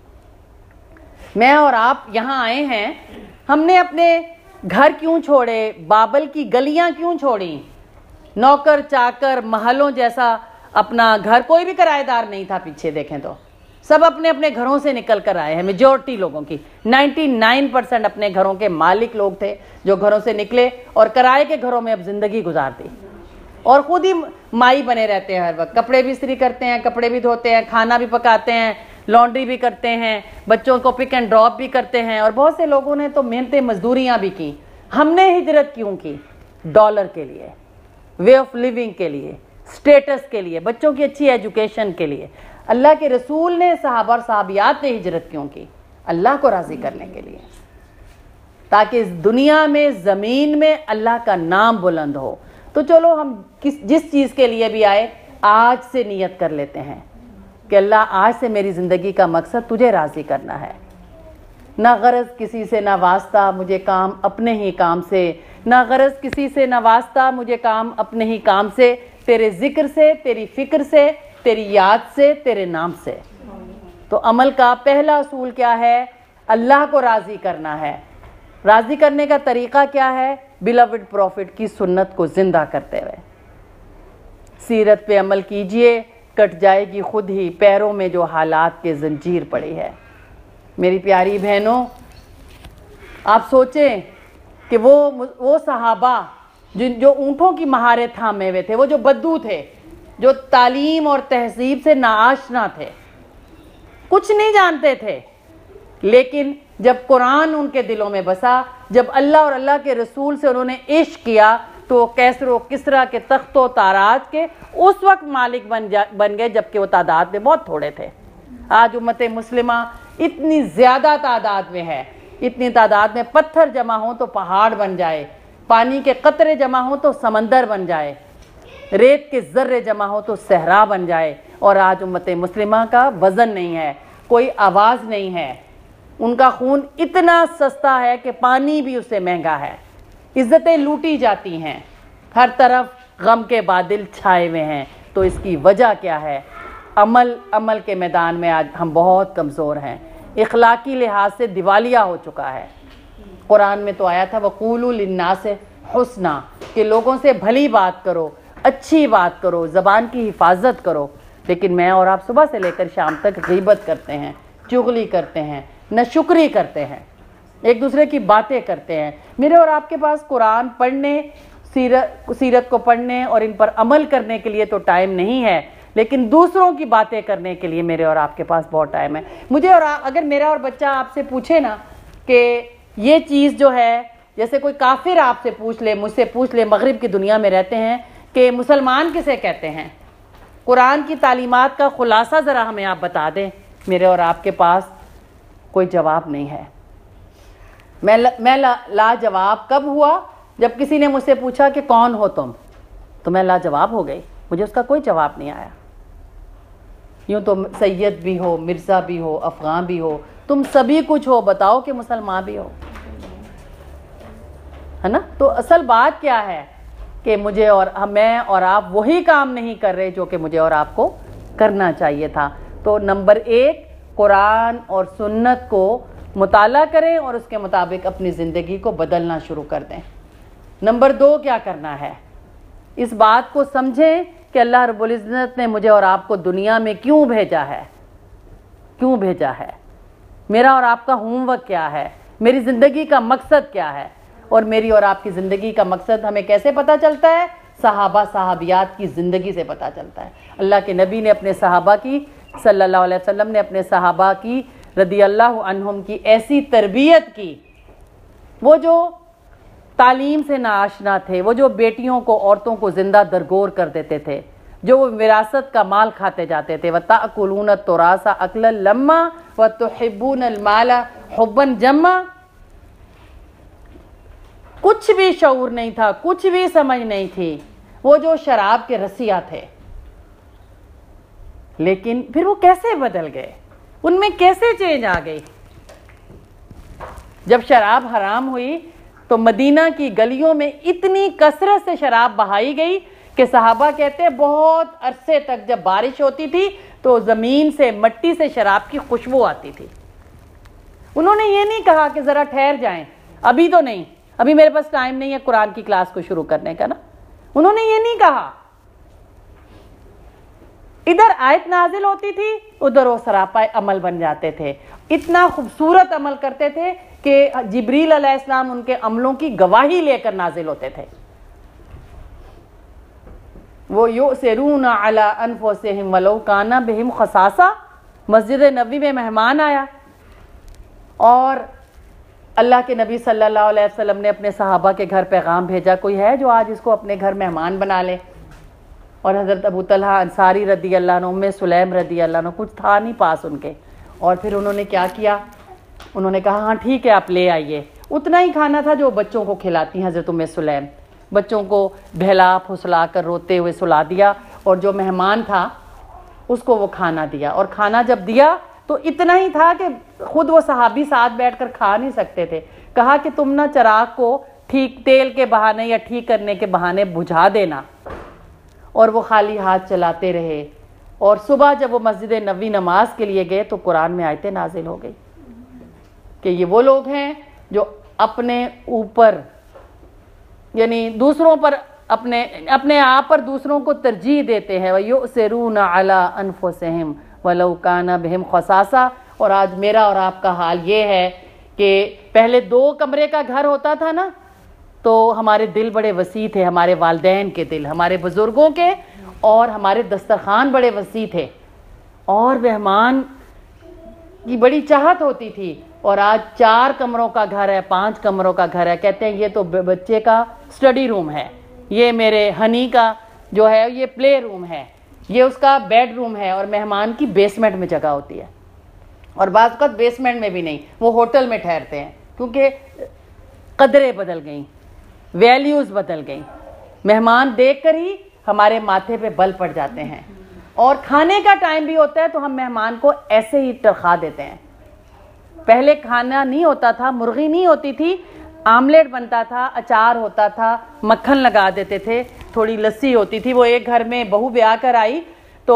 S1: میں اور آپ یہاں آئے ہیں, ہم نے اپنے گھر کیوں چھوڑے, بابل کی گلیاں کیوں چھوڑیں, نوکر چاکر محلوں جیسا اپنا گھر, کوئی بھی کرایہ دار نہیں تھا پیچھے دیکھیں تو, سب اپنے اپنے گھروں سے نکل کر آئے ہیں. میجورٹی لوگوں کی نائنٹی نائن پرسینٹ اپنے گھروں کے مالک لوگ تھے جو گھروں سے نکلے اور کرائے کے گھروں میں اب زندگی گزارتی, اور خود ہی مائی بنے رہتے ہیں. ہر وقت کپڑے بھی استری کرتے ہیں, کپڑے بھی دھوتے ہیں, کھانا بھی پکاتے ہیں, لانڈری بھی کرتے ہیں, بچوں کو پک اینڈ ڈراپ بھی کرتے ہیں. اور بہت سے لوگوں نے تو محنتیں مزدوریاں بھی کی. ہم نے ہجرت کیوں کی؟ ڈالر کے لیے, وے آف لیونگ کے لیے, سٹیٹس کے لیے, بچوں کی اچھی ایجوکیشن کے لیے. اللہ کے رسول نے, صحابہ اور صحابیات نے ہجرت کیوں کی؟ اللہ کو راضی کرنے کے لیے, تاکہ اس دنیا میں زمین میں اللہ کا نام بلند ہو. تو چلو ہم کس جس چیز کے لیے بھی آئے آج سے نیت کر لیتے ہیں کہ اللہ آج سے میری زندگی کا مقصد تجھے راضی کرنا ہے. نہ غرض کسی سے نہ واسطہ مجھے کام اپنے ہی کام سے, نہ غرض کسی سے نہ واسطہ مجھے کام اپنے ہی کام سے, تیرے ذکر سے, تیری فکر سے, تیری یاد سے, تیرے نام سے. تو عمل کا پہلا اصول کیا ہے؟ اللہ کو راضی کرنا ہے. راضی کرنے کا طریقہ کیا ہے؟ بیلوڈ پروفٹ کی سنت کو زندہ کرتے ہوئے سیرت پہ عمل کیجئے, کٹ جائے گی خود ہی پیروں میں جو حالات کے زنجیر پڑی ہے. میری پیاری بہنوں, آپ سوچیں کہ وہ وہ صحابہ جن جو اونٹوں کی مہاریں تھامے ہوئے تھے, وہ جو بدو تھے, جو تعلیم اور تہذیب سے ناآشنا تھے, کچھ نہیں جانتے تھے, لیکن جب قرآن ان کے دلوں میں بسا, جب اللہ اور اللہ کے رسول سے انہوں نے عشق کیا, تو وہ کیسر و کسرا کے تخت و تاراج کے اس وقت مالک بن جا بن گئے جبکہ وہ تعداد میں بہت تھوڑے تھے. آج امت مسلمہ اتنی زیادہ تعداد میں ہے, اتنی تعداد میں پتھر جمع ہوں تو پہاڑ بن جائے, پانی کے قطرے جمع ہوں تو سمندر بن جائے, ریت کے ذرے جمع ہو تو صحرا بن جائے. اور آج امت مسلمہ کا وزن نہیں ہے, کوئی آواز نہیں ہے, ان کا خون اتنا سستا ہے کہ پانی بھی اس سے مہنگا ہے, عزتیں لوٹی جاتی ہیں, ہر طرف غم کے بادل چھائے ہوئے ہیں. تو اس کی وجہ کیا ہے؟ عمل عمل کے میدان میں آج ہم بہت کمزور ہیں, اخلاقی لحاظ سے دیوالیہ ہو چکا ہے. قرآن میں تو آیا تھا وَقُولُوا لِلنَّاسِ حُسْنًا, کہ لوگوں سے بھلی بات کرو, اچھی بات کرو, زبان کی حفاظت کرو. لیکن میں اور آپ صبح سے لے کر شام تک غیبت کرتے ہیں، چغلی کرتے ہیں، ناشکری کرتے ہیں، ایک دوسرے کی باتیں کرتے ہیں۔ میرے اور آپ کے پاس قرآن پڑھنے، سیرت سیرت کو پڑھنے اور ان پر عمل کرنے کے لیے تو ٹائم نہیں ہے، لیکن دوسروں کی باتیں کرنے کے لیے میرے اور آپ کے پاس بہت ٹائم ہے۔ مجھے اور اگر میرا اور بچہ آپ سے پوچھے نا کہ یہ چیز جو ہے، جیسے کوئی کافر آپ سے پوچھ لے، مجھ سے پوچھ لے، مغرب کی دنیا میں رہتے ہیں، کہ مسلمان کسے کہتے ہیں، قرآن کی تعلیمات کا خلاصہ ذرا ہمیں آپ بتا دیں، میرے اور آپ کے پاس کوئی جواب نہیں ہے۔ میں میں لاجواب کب ہوا؟ جب کسی نے مجھ سے پوچھا کہ کون ہو تم، تو میں لاجواب ہو گئی، مجھے اس کا کوئی جواب نہیں آیا۔ یوں تو سید بھی ہو، مرزا بھی ہو، افغان بھی ہو، تم سبھی کچھ ہو، بتاؤ کہ مسلمان بھی ہو، ہے نا؟ تو اصل بات کیا ہے کہ مجھے اور میں اور آپ وہی کام نہیں کر رہے جو کہ مجھے اور آپ کو کرنا چاہیے تھا۔ تو نمبر ایک، قرآن اور سنت کو مطالعہ کریں اور اس کے مطابق اپنی زندگی کو بدلنا شروع کر دیں۔ نمبر دو، کیا کرنا ہے؟ اس بات کو سمجھیں کہ اللہ رب العزت نے مجھے اور آپ کو دنیا میں کیوں بھیجا ہے، کیوں بھیجا ہے، میرا اور آپ کا ہوم ورک کیا ہے، میری زندگی کا مقصد کیا ہے۔ اور میری اور آپ کی زندگی کا مقصد ہمیں کیسے پتہ چلتا ہے؟ صحابہ صحابیات کی زندگی سے پتہ چلتا ہے۔ اللہ کے نبی نے اپنے صحابہ کی، صلی اللہ علیہ وسلم نے اپنے صحابہ کی رضی اللہ عنہم کی ایسی تربیت کی، وہ جو تعلیم سے ناآشنا تھے، وہ جو بیٹیوں کو، عورتوں کو زندہ درگور کر دیتے تھے، جو وہ وراثت کا مال کھاتے جاتے تھے، وَتَأْكُلُونَ التُّرَاثَ أَكْلًا لَمًّا وَتُحِبُّونَ الْمَالَ حُبًّا جَمًّا، کچھ بھی شعور نہیں تھا، کچھ بھی سمجھ نہیں تھی، وہ جو شراب کے رسیہ تھے، لیکن پھر وہ کیسے بدل گئے، ان میں کیسے چینج آ گئی؟ جب شراب حرام ہوئی تو مدینہ کی گلیوں میں اتنی کثرت سے شراب بہائی گئی کہ صحابہ کہتے ہیں بہت عرصے تک جب بارش ہوتی تھی تو زمین سے، مٹی سے شراب کی خوشبو آتی تھی۔ انہوں نے یہ نہیں کہا کہ ذرا ٹھہر جائیں، ابھی تو نہیں، ابھی میرے پاس ٹائم نہیں ہے قرآن کی کلاس کو شروع کرنے کا نا، انہوں نے یہ نہیں کہا۔ ادھر آیت نازل ہوتی تھی، ادھر وہ سراپا عمل بن جاتے تھے، اتنا خوبصورت عمل کرتے تھے کہ جبریل علیہ السلام ان کے عملوں کی گواہی لے کر نازل ہوتے تھے۔ وہ یؤثرون علی انفسہم ولو کان بہم خصاصہ، مسجد نبوی میں مہمان آیا اور اللہ کے نبی صلی اللہ علیہ وسلم نے اپنے صحابہ کے گھر پیغام بھیجا، کوئی ہے جو آج اس کو اپنے گھر مہمان بنا لے؟ اور حضرت ابو طلحہ انصاری رضی اللہ عنہ، ام سلیم رضی اللہ عنہ، کچھ تھا نہیں پاس ان کے، اور پھر انہوں نے کیا کیا؟ انہوں نے کہا ہاں ٹھیک ہے آپ لے آئیے۔ اتنا ہی کھانا تھا جو بچوں کو کھلاتی حضرت ام سلیم، بچوں کو بہلا پھسلا کر روتے ہوئے سلا دیا، اور جو مہمان تھا اس کو وہ کھانا دیا، اور کھانا جب دیا تو اتنا ہی تھا کہ خود وہ صحابی ساتھ بیٹھ کر کھا نہیں سکتے تھے۔ کہا کہ تم نہ چراغ کو ٹھیک تیل کے بہانے یا ٹھیک کرنے کے بہانے بجھا دینا، اور وہ خالی ہاتھ چلاتے رہے۔ اور صبح جب وہ مسجد نبوی نماز کے لیے گئے تو قرآن میں آیتیں نازل ہو گئی کہ یہ وہ لوگ ہیں جو اپنے اوپر، یعنی دوسروں پر، اپنے اپنے آپ پر دوسروں کو ترجیح دیتے ہیں، وَيُؤْثِرُونَ عَلَىٰ أَنفُسِهِمْ وَلَوْ كَانَ بِهِمْ خَصَاصَةٌ۔ اور آج میرا اور آپ کا حال یہ ہے کہ پہلے دو کمرے کا گھر ہوتا تھا نا تو ہمارے دل بڑے وسیع تھے، ہمارے والدین کے دل، ہمارے بزرگوں کے، اور ہمارے دسترخوان بڑے وسیع تھے، اور مہمان کی بڑی چاہت ہوتی تھی۔ اور آج چار کمروں کا گھر ہے، پانچ کمروں کا گھر ہے، کہتے ہیں یہ تو بچے کا سٹڈی روم ہے، یہ میرے ہنی کا جو ہے یہ پلے روم ہے، یہ اس کا بیڈ روم ہے، اور مہمان کی بیسمنٹ میں جگہ ہوتی ہے، اور بعض اوقات بیسمنٹ میں بھی نہیں، وہ ہوٹل میں ٹھہرتے ہیں، کیونکہ قدریں بدل گئیں، ویلیوز بدل گئیں۔ مہمان دیکھ کر ہی ہمارے ماتھے پہ بل پڑ جاتے ہیں، اور کھانے کا ٹائم بھی ہوتا ہے تو ہم مہمان کو ایسے ہی ترخا دیتے ہیں۔ پہلے کھانا نہیں ہوتا تھا، مرغی نہیں ہوتی تھی، آملیٹ بنتا تھا، اچار ہوتا تھا، مکھن لگا دیتے تھے، تھوڑی لسی ہوتی تھی۔ وہ ایک گھر میں بہو بیاہ کر آئی تو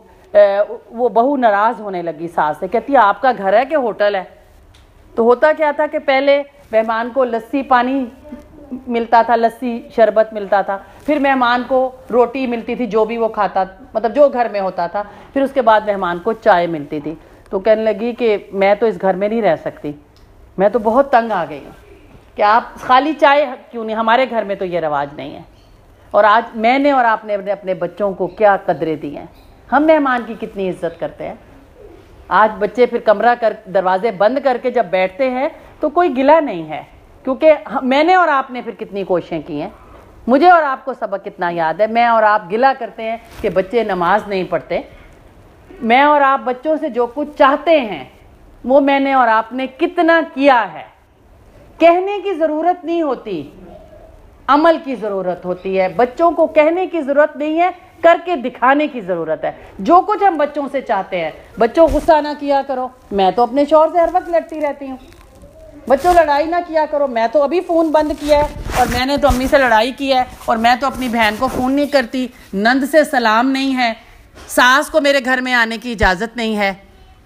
S1: وہ بہو ناراض ہونے لگی ساس سے، کہتی ہے آپ کا گھر ہے کہ ہوٹل ہے؟ تو ہوتا کیا تھا کہ پہلے مہمان کو لسی پانی ملتا تھا, لسی شربت ملتا تھا, پھر مہمان کو روٹی ملتی تھی جو بھی وہ کھاتا, مطلب جو گھر میں ہوتا تھا, پھر اس کے بعد مہمان کو چائے ملتی تھی. تو کہنے لگی کہ میں تو اس گھر میں نہیں رہ سکتی, میں تو بہت تنگ آ گئی ہوں کہ آپ خالی چائے کیوں نہیں, ہمارے گھر میں تو یہ رواج نہیں ہے. اور آج میں نے اور آپ نے اپنے بچوں کو کیا قدریں دی ہیں, ہم مہمان کی کتنی عزت کرتے ہیں. آج بچے پھر کمرہ کر دروازے بند کر کے جب بیٹھتے ہیں تو کوئی گلہ نہیں ہے, کیونکہ میں نے اور آپ نے پھر کتنی کوششیں کی ہیں. مجھے اور آپ کو سبق کتنا یاد ہے, میں اور آپ گلہ کرتے ہیں کہ بچے نماز نہیں پڑھتے. میں اور آپ بچوں سے جو کچھ چاہتے ہیں وہ میں نے اور آپ نے کتنا کیا ہے. کہنے کی ضرورت نہیں ہوتی, عمل کی ضرورت ہوتی ہے. بچوں کو کہنے کی ضرورت نہیں ہے, کر کے دکھانے کی ضرورت ہے. جو کچھ ہم بچوں سے چاہتے ہیں, بچوں غصہ نہ کیا کرو, میں تو اپنے شوہر سے ہر وقت لڑتی رہتی ہوں. بچوں لڑائی نہ کیا کرو, میں تو ابھی فون بند کیا ہے اور میں نے تو امی سے لڑائی کی ہے, اور میں تو اپنی بہن کو فون نہیں کرتی, نند سے سلام نہیں ہے, ساس کو میرے گھر میں آنے کی اجازت نہیں ہے.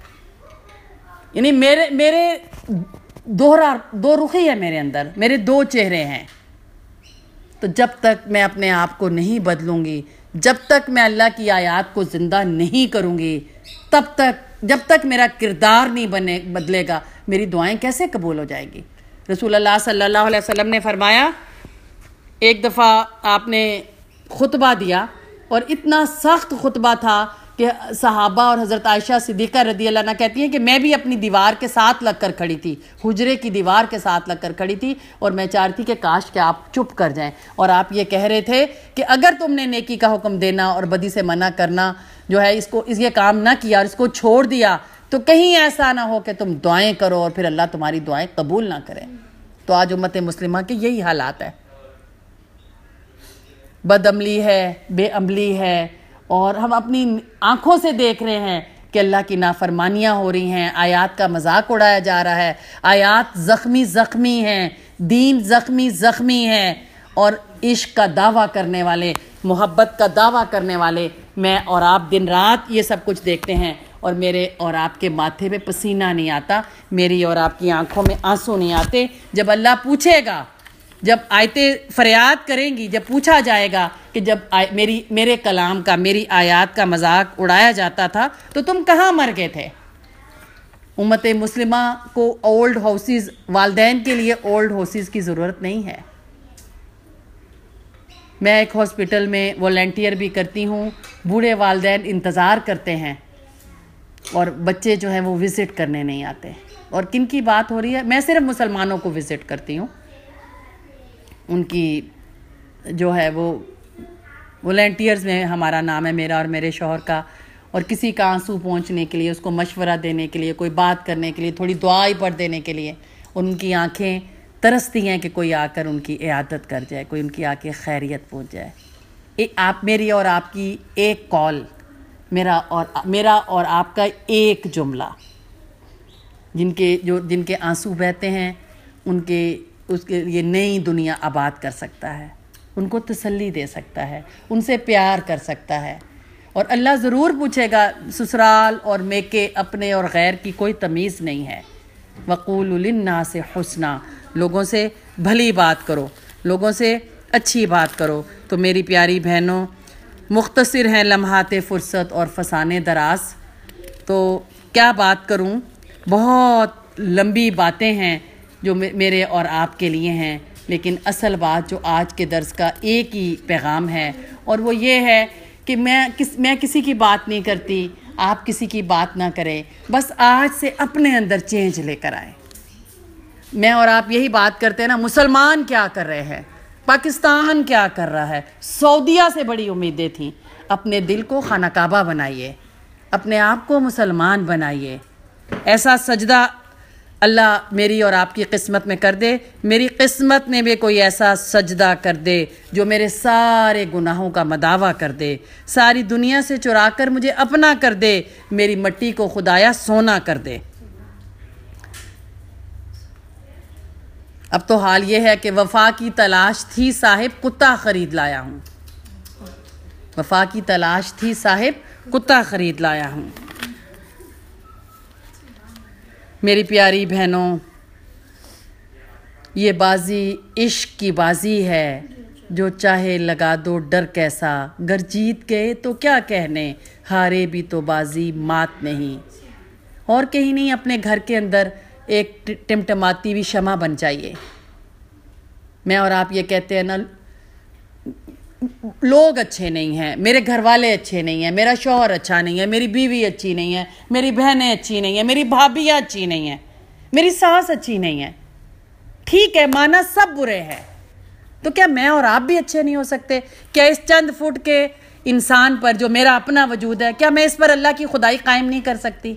S1: یعنی میرے میرے دوہرا دو رخی ہے میرے اندر, میرے دو چہرے ہیں. تو جب تک میں اپنے آپ کو نہیں بدلوں گی, جب تک میں اللہ کی آیات کو زندہ نہیں کروں گی, تب تک جب تک میرا کردار نہیں بنے بدلے گا, میری دعائیں کیسے قبول ہو جائیں گی. رسول اللہ صلی اللہ علیہ وسلم نے فرمایا, ایک دفعہ آپ نے خطبہ دیا اور اتنا سخت خطبہ تھا کہ صحابہ اور حضرت عائشہ صدیقہ رضی اللہ عنہ کہتی ہیں کہ میں بھی اپنی دیوار کے ساتھ لگ کر کھڑی تھی, حجرے کی دیوار کے ساتھ لگ کر کھڑی تھی, اور میں چاہتی کہ کاش کہ آپ چپ کر جائیں. اور آپ یہ کہہ رہے تھے کہ اگر تم نے نیکی کا حکم دینا اور بدی سے منع کرنا جو ہے, اس کو اس یہ کام نہ کیا اور اس کو چھوڑ دیا, تو کہیں ایسا نہ ہو کہ تم دعائیں کرو اور پھر اللہ تمہاری دعائیں قبول نہ کرے. تو آج امت مسلمہ کے یہی حالات ہے, بد عملی ہے, بے عملی ہے, اور ہم اپنی آنکھوں سے دیکھ رہے ہیں کہ اللہ کی نافرمانیاں ہو رہی ہیں, آیات کا مذاق اڑایا جا رہا ہے, آیات زخمی زخمی ہیں, دین زخمی زخمی ہے, اور عشق کا دعویٰ کرنے والے, محبت کا دعویٰ کرنے والے میں اور آپ دن رات یہ سب کچھ دیکھتے ہیں, اور میرے اور آپ کے ماتھے پہ پسینہ نہیں آتا, میری اور آپ کی آنکھوں میں آنسو نہیں آتے. جب اللہ پوچھے گا, جب آیتیں فریاد کریں گی, جب پوچھا جائے گا کہ جب میری میرے کلام کا, میری آیات کا مذاق اڑایا جاتا تھا تو تم کہاں مر گئے تھے. امت مسلمہ کو اولڈ ہاؤسز, والدین کے لیے اولڈ ہاؤسز کی ضرورت نہیں ہے. میں ایک ہاسپٹل میں والنٹیئر بھی کرتی ہوں, بوڑھے والدین انتظار کرتے ہیں اور بچے جو ہیں وہ وزٹ کرنے نہیں آتے. اور کن کی بات ہو رہی ہے, میں صرف مسلمانوں کو وزٹ کرتی ہوں. ان کی جو ہے وہ والنٹیئرز میں ہمارا نام ہے, میرا اور میرے شوہر کا, اور کسی کا آنسو پہنچنے کے لیے, اس کو مشورہ دینے کے لیے, کوئی بات کرنے کے لیے, تھوڑی دعائی پڑھ دینے کے لیے. ان کی آنکھیں ترستی ہیں کہ کوئی آ کر ان کی عیادت کر جائے, کوئی ان کی آ کے خیریت پہنچ جائے. آپ میری اور آپ کی ایک کال, میرا اور میرا اور آپ کا ایک جملہ, جن کے جو جن کے آنسو بہتے ہیں ان کے اس کے لیے نئی دنیا آباد کر سکتا ہے, ان کو تسلی دے سکتا ہے, ان سے پیار کر سکتا ہے. اور اللہ ضرور پوچھے گا, سسرال اور میکے, اپنے اور غیر کی کوئی تمیز نہیں ہے. وَقُولُوا لِلنَّاسِ حُسْنًا, لوگوں سے بھلی بات کرو, لوگوں سے اچھی بات کرو. تو میری پیاری بہنوں, مختصر ہیں لمحات فرصت اور فسانے دراز, تو کیا بات کروں, بہت لمبی باتیں ہیں جو میرے اور آپ کے لیے ہیں. لیکن اصل بات جو آج کے درس کا ایک ہی پیغام ہے, اور وہ یہ ہے کہ میں کس میں کسی کی بات نہیں کرتی, آپ کسی کی بات نہ کریں, بس آج سے اپنے اندر چینج لے کر آئیں. میں اور آپ یہی بات کرتے ہیں نا, مسلمان کیا کر رہے ہیں, پاکستان کیا کر رہا ہے, سعودیہ سے بڑی امیدیں تھیں. اپنے دل کو خانہ کعبہ بنائیے, اپنے آپ کو مسلمان بنائیے. ایسا سجدہ اللہ میری اور آپ کی قسمت میں کر دے, میری قسمت میں بھی کوئی ایسا سجدہ کر دے جو میرے سارے گناہوں کا مداوع کر دے, ساری دنیا سے چرا کر مجھے اپنا کر دے, میری مٹی کو خدایا سونا کر دے. اب تو حال یہ ہے کہ وفا کی تلاش تھی صاحب, کتا خرید لایا ہوں. وفا کی تلاش تھی صاحب, کتا خرید لایا ہوں. میری پیاری بہنوں, یہ بازی عشق کی بازی ہے، جو چاہے لگا دو ڈر کیسا، گر جیت گئے تو کیا کہنے، ہارے بھی تو بازی مات نہیں۔ اور کہیں نہیں، اپنے گھر کے اندر ایک ٹمٹماتی ہوئی شمع بن جائیے۔ میں اور آپ یہ کہتے ہیں نا، لوگ اچھے نہیں ہیں، میرے گھر والے اچھے نہیں ہیں، میرا شوہر اچھا نہیں ہے، میری بیوی اچھی نہیں ہے، میری بہنیں اچھی نہیں ہیں، میری بھابیاں اچھی نہیں ہیں، میری ساس اچھی نہیں ہے۔ ٹھیک ہے، مانا سب برے ہیں، تو کیا میں اور آپ بھی اچھے نہیں ہو سکتے؟ کیا اس چند فٹ کے انسان پر جو میرا اپنا وجود ہے، کیا میں اس پر اللہ کی خدائی قائم نہیں کر سکتی؟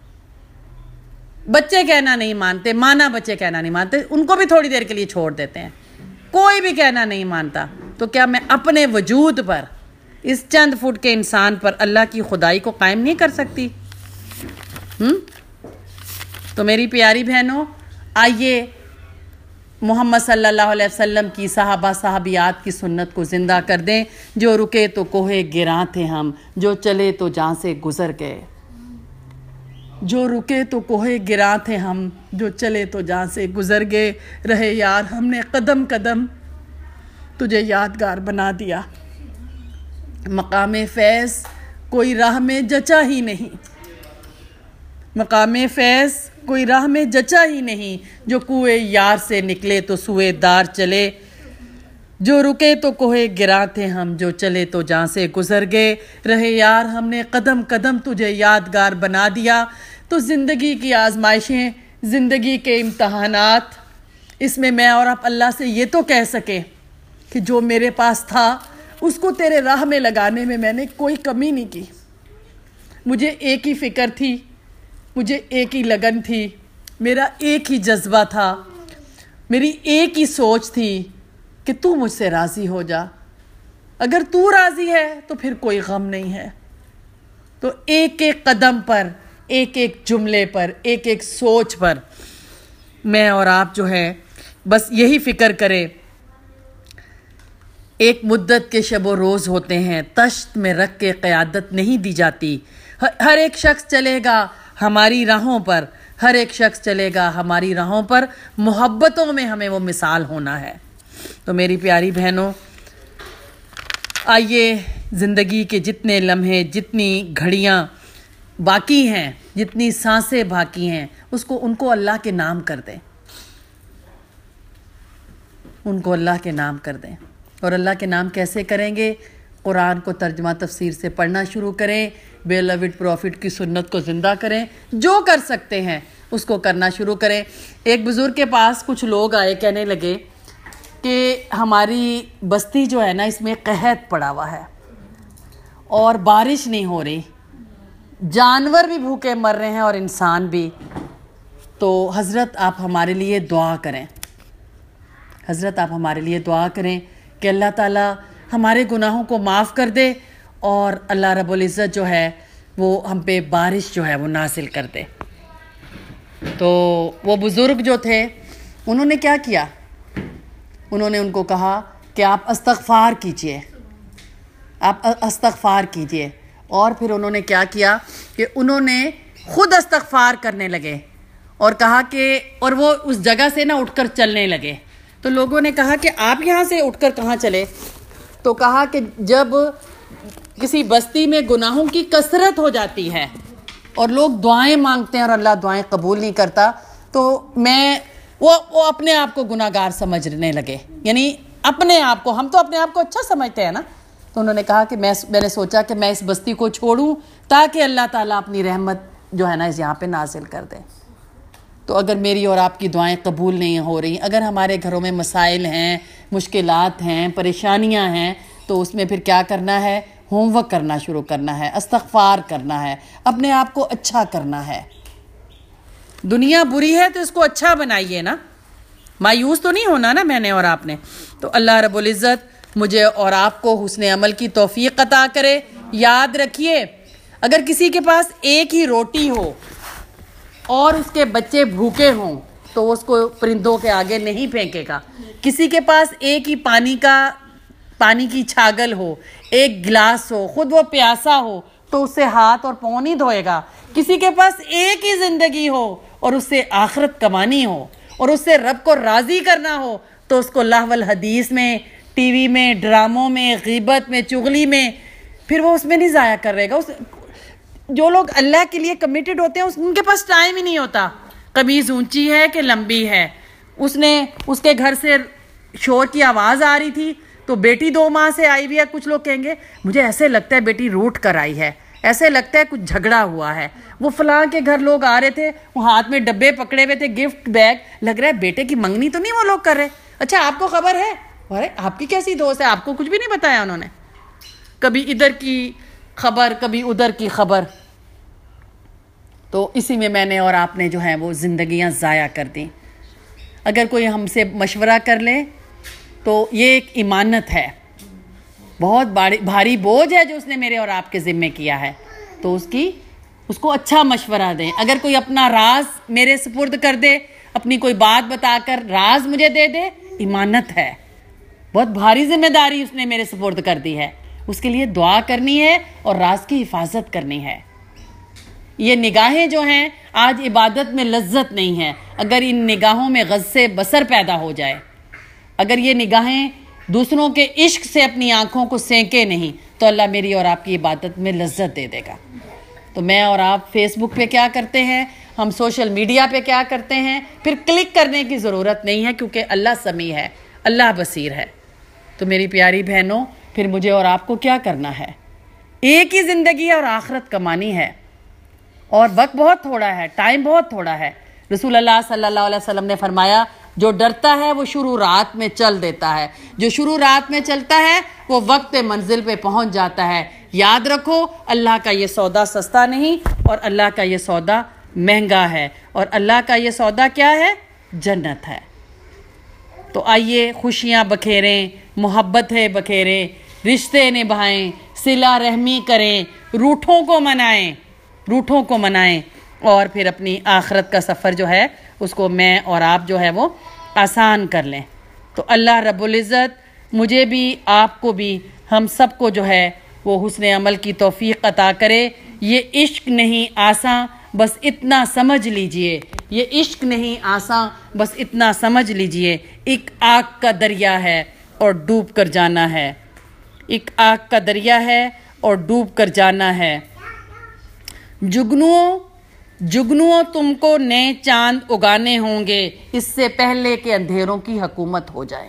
S1: بچے کہنا نہیں مانتے، مانا بچے کہنا نہیں مانتے، ان کو بھی تھوڑی دیر کے لیے چھوڑ دیتے ہیں، کوئی بھی کہنا نہیں مانتا، تو کیا میں اپنے وجود پر، اس چند فٹ کے انسان پر اللہ کی خدائی کو قائم نہیں کر سکتی؟ ہم تو میری پیاری بہنوں، آئیے محمد صلی اللہ علیہ وسلم کی صحابہ صحابیات کی سنت کو زندہ کر دیں۔ جو رکے تو کوہے گراں تھے ہم، جو چلے تو جہاں سے گزر گئے۔ جو رکے تو کوہے گراں تھے ہم، جو چلے تو جہاں سے گزر گئے، رہے یار ہم نے قدم قدم تجھے یادگار بنا دیا۔ مقام فیض کوئی راہ میں جچا ہی نہیں، مقام فیض کوئی راہ میں جچا ہی نہیں، جو کوئے یار سے نکلے تو سوئے دار چلے۔ جو رکے تو کوہے گراں تھے ہم، جو چلے تو جہاں سے گزر گئے، رہے یار ہم نے قدم قدم تجھے یادگار بنا دیا۔ تو زندگی کی آزمائشیں، زندگی کے امتحانات، اس میں میں اور آپ اللہ سے یہ تو کہہ سکیں کہ جو میرے پاس تھا اس کو تیرے راہ میں لگانے میں میں نے کوئی کمی نہیں کی۔ مجھے ایک ہی فکر تھی، مجھے ایک ہی لگن تھی، میرا ایک ہی جذبہ تھا، میری ایک ہی سوچ تھی کہ تو مجھ سے راضی ہو جا۔ اگر تو راضی ہے تو پھر کوئی غم نہیں ہے۔ تو ایک ایک قدم پر، ایک ایک جملے پر، ایک ایک سوچ پر میں اور آپ جو ہے بس یہی فکر کریں۔ ایک مدت کے شب و روز ہوتے ہیں، تشت میں رکھ کے قیادت نہیں دی جاتی۔ ہر ایک شخص چلے گا ہماری راہوں پر، ہر ایک شخص چلے گا ہماری راہوں پر، محبتوں میں ہمیں وہ مثال ہونا ہے۔ تو میری پیاری بہنوں، آئیے زندگی کے جتنے لمحے، جتنی گھڑیاں باقی ہیں، جتنی سانسیں باقی ہیں، اس کو ان کو اللہ کے نام کر دیں، ان کو اللہ کے نام کر دیں۔ اور اللہ کے نام کیسے کریں گے؟ قرآن کو ترجمہ تفسیر سے پڑھنا شروع کریں، بے لوڈ پروفٹ کی سنت کو زندہ کریں، جو کر سکتے ہیں اس کو کرنا شروع کریں۔ ایک بزرگ کے پاس کچھ لوگ آئے، کہنے لگے کہ ہماری بستی جو ہے نا، اس میں قحط پڑا ہوا ہے اور بارش نہیں ہو رہی، جانور بھی بھوکے مر رہے ہیں اور انسان بھی، تو حضرت آپ ہمارے لیے دعا کریں، حضرت آپ ہمارے لیے دعا کریں کہ اللہ تعالیٰ ہمارے گناہوں کو معاف کر دے اور اللہ رب العزت جو ہے وہ ہم پہ بارش جو ہے وہ نازل کر دے۔ تو وہ بزرگ جو تھے انہوں نے کیا کیا؟ انہوں نے ان کو کہا کہ آپ استغفار کیجئے، آپ استغفار کیجئے۔ اور پھر انہوں نے کیا کیا کہ انہوں نے خود استغفار کرنے لگے اور کہا کہ اور وہ اس جگہ سے نہ اٹھ کر چلنے لگے۔ تو لوگوں نے کہا کہ آپ یہاں سے اٹھ کر کہاں چلے؟ تو کہا کہ جب کسی بستی میں گناہوں کی کثرت ہو جاتی ہے اور لوگ دعائیں مانگتے ہیں اور اللہ دعائیں قبول نہیں کرتا، تو میں وہ وہ اپنے آپ کو گناہ گار سمجھنے لگے، یعنی اپنے آپ کو، ہم تو اپنے آپ کو اچھا سمجھتے ہیں نا۔ تو انہوں نے کہا کہ میں میں نے سوچا کہ میں اس بستی کو چھوڑوں تاکہ اللہ تعالیٰ اپنی رحمت جو ہے نا اس یہاں پہ نازل کر دے۔ تو اگر میری اور آپ کی دعائیں قبول نہیں ہو رہی، اگر ہمارے گھروں میں مسائل ہیں، مشکلات ہیں، پریشانیاں ہیں، تو اس میں پھر کیا کرنا ہے؟ ہوم ورک کرنا شروع کرنا ہے، استغفار کرنا ہے، اپنے آپ کو اچھا کرنا ہے۔ دنیا بری ہے تو اس کو اچھا بنائیے نا، مایوس تو نہیں ہونا نا میں نے اور آپ نے۔ تو اللہ رب العزت مجھے اور آپ کو حسن عمل کی توفیق عطا کرے۔ یاد رکھیے، اگر کسی کے پاس ایک ہی روٹی ہو اور اس کے بچے بھوکے ہوں تو اس کو پرندوں کے آگے نہیں پھینکے گا۔ کسی کے پاس ایک ہی پانی کا پانی کی چھاگل ہو، ایک گلاس ہو، خود وہ پیاسا ہو تو اس سے ہاتھ اور پاؤں نہیں دھوئے گا۔ کسی کے پاس ایک ہی زندگی ہو اور اس سے آخرت کمانی ہو اور اس سے رب کو راضی کرنا ہو تو اس کو لہو الحدیث میں، ٹی وی میں، ڈراموں میں، غیبت میں، چغلی میں، پھر وہ اس میں نہیں ضائع کر رہے گا. اس جو لوگ اللہ کے لیے کمیٹڈ ہوتے ہیں ان کے پاس ٹائم ہی نہیں ہوتا. قمیض اونچی ہے کہ لمبی ہے، اس نے اس کے گھر سے شور کی آواز آ رہی تھی تو بیٹی دو ماہ سے آئی ہوئی ہے. کچھ لوگ کہیں گے مجھے ایسے لگتا ہے بیٹی روٹ کر آئی ہے، ایسے لگتا ہے کچھ جھگڑا ہوا ہے. وہ فلاں کے گھر لوگ آ رہے تھے، وہ ہاتھ میں ڈبے پکڑے ہوئے تھے، گفٹ بیگ، لگ رہا ہے بیٹے کی منگنی تو نہیں وہ لوگ کر رہے. اچھا آپ کو خبر ہے؟ ارے آپ کی کیسی دوست ہے، آپ کو کچھ بھی نہیں بتایا انہوں نے. کبھی ادھر کی خبر، کبھی ادھر کی خبر. تو اسی میں میں نے اور آپ نے جو ہے وہ زندگیاں ضائع کر دیں. اگر کوئی ہم سے مشورہ کر لے تو یہ ایک امانت ہے، بہت بھاری بوجھ ہے جو اس نے میرے اور آپ کے ذمے کیا ہے. تو اس کی اس کو اچھا مشورہ دیں. اگر کوئی اپنا راز میرے سپرد کر دے، اپنی کوئی بات بتا کر راز مجھے دے دے، امانت ہے، بہت بھاری ذمہ داری اس نے میرے سپرد کر دی ہے. اس کے لیے دعا کرنی ہے اور راز کی حفاظت کرنی ہے. یہ نگاہیں جو ہیں آج عبادت میں لذت نہیں ہے. اگر ان نگاہوں میں غض بصر پیدا ہو جائے، اگر یہ نگاہیں دوسروں کے عشق سے اپنی آنکھوں کو سینکے نہیں، تو اللہ میری اور آپ کی عبادت میں لذت دے دے گا. تو میں اور آپ فیس بک پہ کیا کرتے ہیں، ہم سوشل میڈیا پہ کیا کرتے ہیں، پھر کلک کرنے کی ضرورت نہیں ہے کیونکہ اللہ سمیع ہے، اللہ بصیر ہے. تو میری پیاری بہنوں، پھر مجھے اور آپ کو کیا کرنا ہے؟ ایک ہی زندگی اور آخرت کمانی ہے، اور وقت بہت تھوڑا ہے، ٹائم بہت تھوڑا ہے. رسول اللہ صلی اللہ علیہ وسلم نے فرمایا جو ڈرتا ہے وہ شروع رات میں چل دیتا ہے، جو شروع رات میں چلتا ہے وہ وقت منزل پہ پہنچ جاتا ہے. یاد رکھو اللہ کا یہ سودا سستا نہیں، اور اللہ کا یہ سودا مہنگا ہے، اور اللہ کا یہ سودا کیا ہے؟ جنت ہے. تو آئیے خوشیاں بکھیریں، محبت ہے بکھیریں، رشتے نبھائیں، صلہ رحمی کریں، روٹھوں کو منائیں، روٹھوں کو منائیں اور پھر اپنی آخرت کا سفر جو ہے اس کو میں اور آپ جو ہے وہ آسان کر لیں. تو اللہ رب العزت مجھے بھی، آپ کو بھی، ہم سب کو جو ہے وہ حسن عمل کی توفیق عطا کرے. یہ عشق نہیں آساں، بس اتنا سمجھ لیجئے، یہ عشق نہیں آساں، بس اتنا سمجھ لیجئے، ایک آگ کا دریا ہے اور ڈوب کر جانا ہے. ایک آگ کا دریا ہے اور ڈوب کر جانا ہے. جگنوں جگنوں تم کو نئے چاند اگانے ہوں گے اس سے پہلے کہ اندھیروں کی حکومت ہو جائے.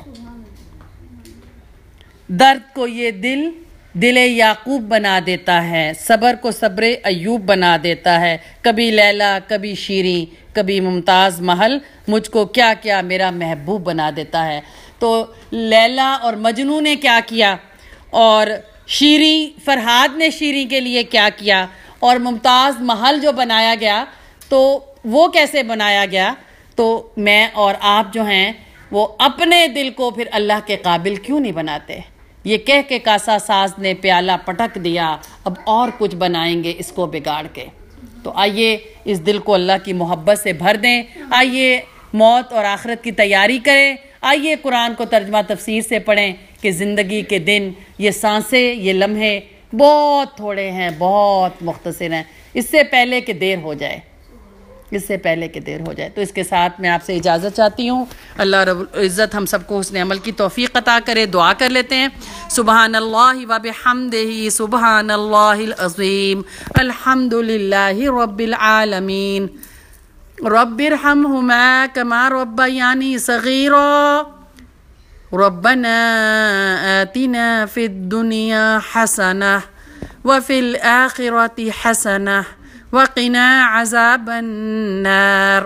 S1: درد کو یہ دل دل یعقوب بنا دیتا ہے، صبر کو صبر ایوب بنا دیتا ہے. کبھی لیلا، کبھی شیریں، کبھی ممتاز محل، مجھ کو کیا کیا میرا محبوب بنا دیتا ہے. تو لیلا اور مجنوں نے کیا کیا، اور شیریں، فرہاد نے شیریں کے لیے کیا کیا، اور ممتاز محل جو بنایا گیا تو وہ کیسے بنایا گیا. تو میں اور آپ جو ہیں وہ اپنے دل کو پھر اللہ کے قابل کیوں نہیں بناتے؟ یہ کہہ کے کاسا ساز نے پیالہ پٹک دیا، اب اور کچھ بنائیں گے اس کو بگاڑ کے. تو آئیے اس دل کو اللہ کی محبت سے بھر دیں. آئیے موت اور آخرت کی تیاری کریں. آئیے قرآن کو ترجمہ تفسیر سے پڑھیں کہ زندگی کے دن، یہ سانسیں، یہ لمحے بہت تھوڑے ہیں، بہت مختصر ہیں، اس سے پہلے کہ دیر ہو جائے، اس سے پہلے کہ دیر ہو جائے. تو اس کے ساتھ میں آپ سے اجازت چاہتی ہوں. اللہ رب العزت ہم سب کو حسن عمل کی توفیق عطا کرے. دعا کر لیتے ہیں. سبحان اللہ و بحمدہ، سبحان اللہ العظیم، الحمد للہ رب العالمین، رب ارحمہما کما ربیانی صغیرا، ربنا آتنا فی الدنیا حسنہ وفی الآخرۃ حسنہ وقنا عذاب النار،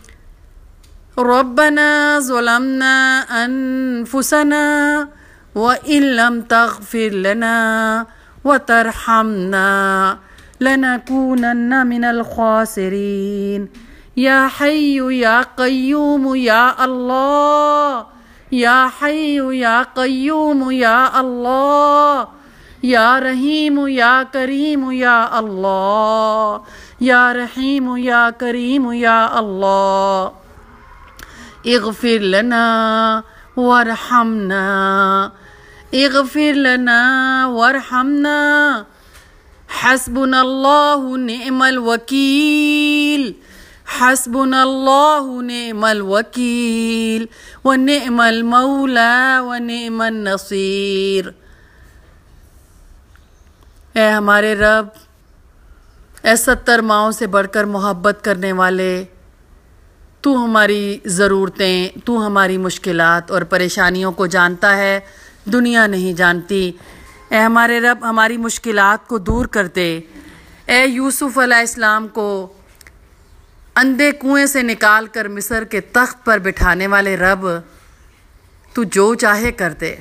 S1: ربنا ظلمنا انفسنا وإن لم تغفر لنا وترحمنا لنكونن من الخاسرین. یا حی یا قیوم یا اللہ، یا حی یا قیوم یا اللہ، یا رحیم یا کریم یا اللہ، یا رحیم یا کریم یا اللہ. اغفر لنا وارحمنا، اغفر لنا وارحمنا، حسبنا اللہ نعم الوکیل، حسبنا اللہ نعم الوکیل ونعم المولا ونعم النصیر۔ اے ہمارے رب، اے ستر ماؤں سے بڑھ کر محبت کرنے والے، تو ہماری ضرورتیں، تو ہماری مشکلات اور پریشانیوں کو جانتا ہے، دنیا نہیں جانتی۔ اے ہمارے رب، ہماری مشکلات کو دور کر دے۔ اے یوسف علیہ السلام کو اندھے کنویں سے نکال کر مصر کے تخت پر بٹھانے والے رب، تو جو چاہے کر دے۔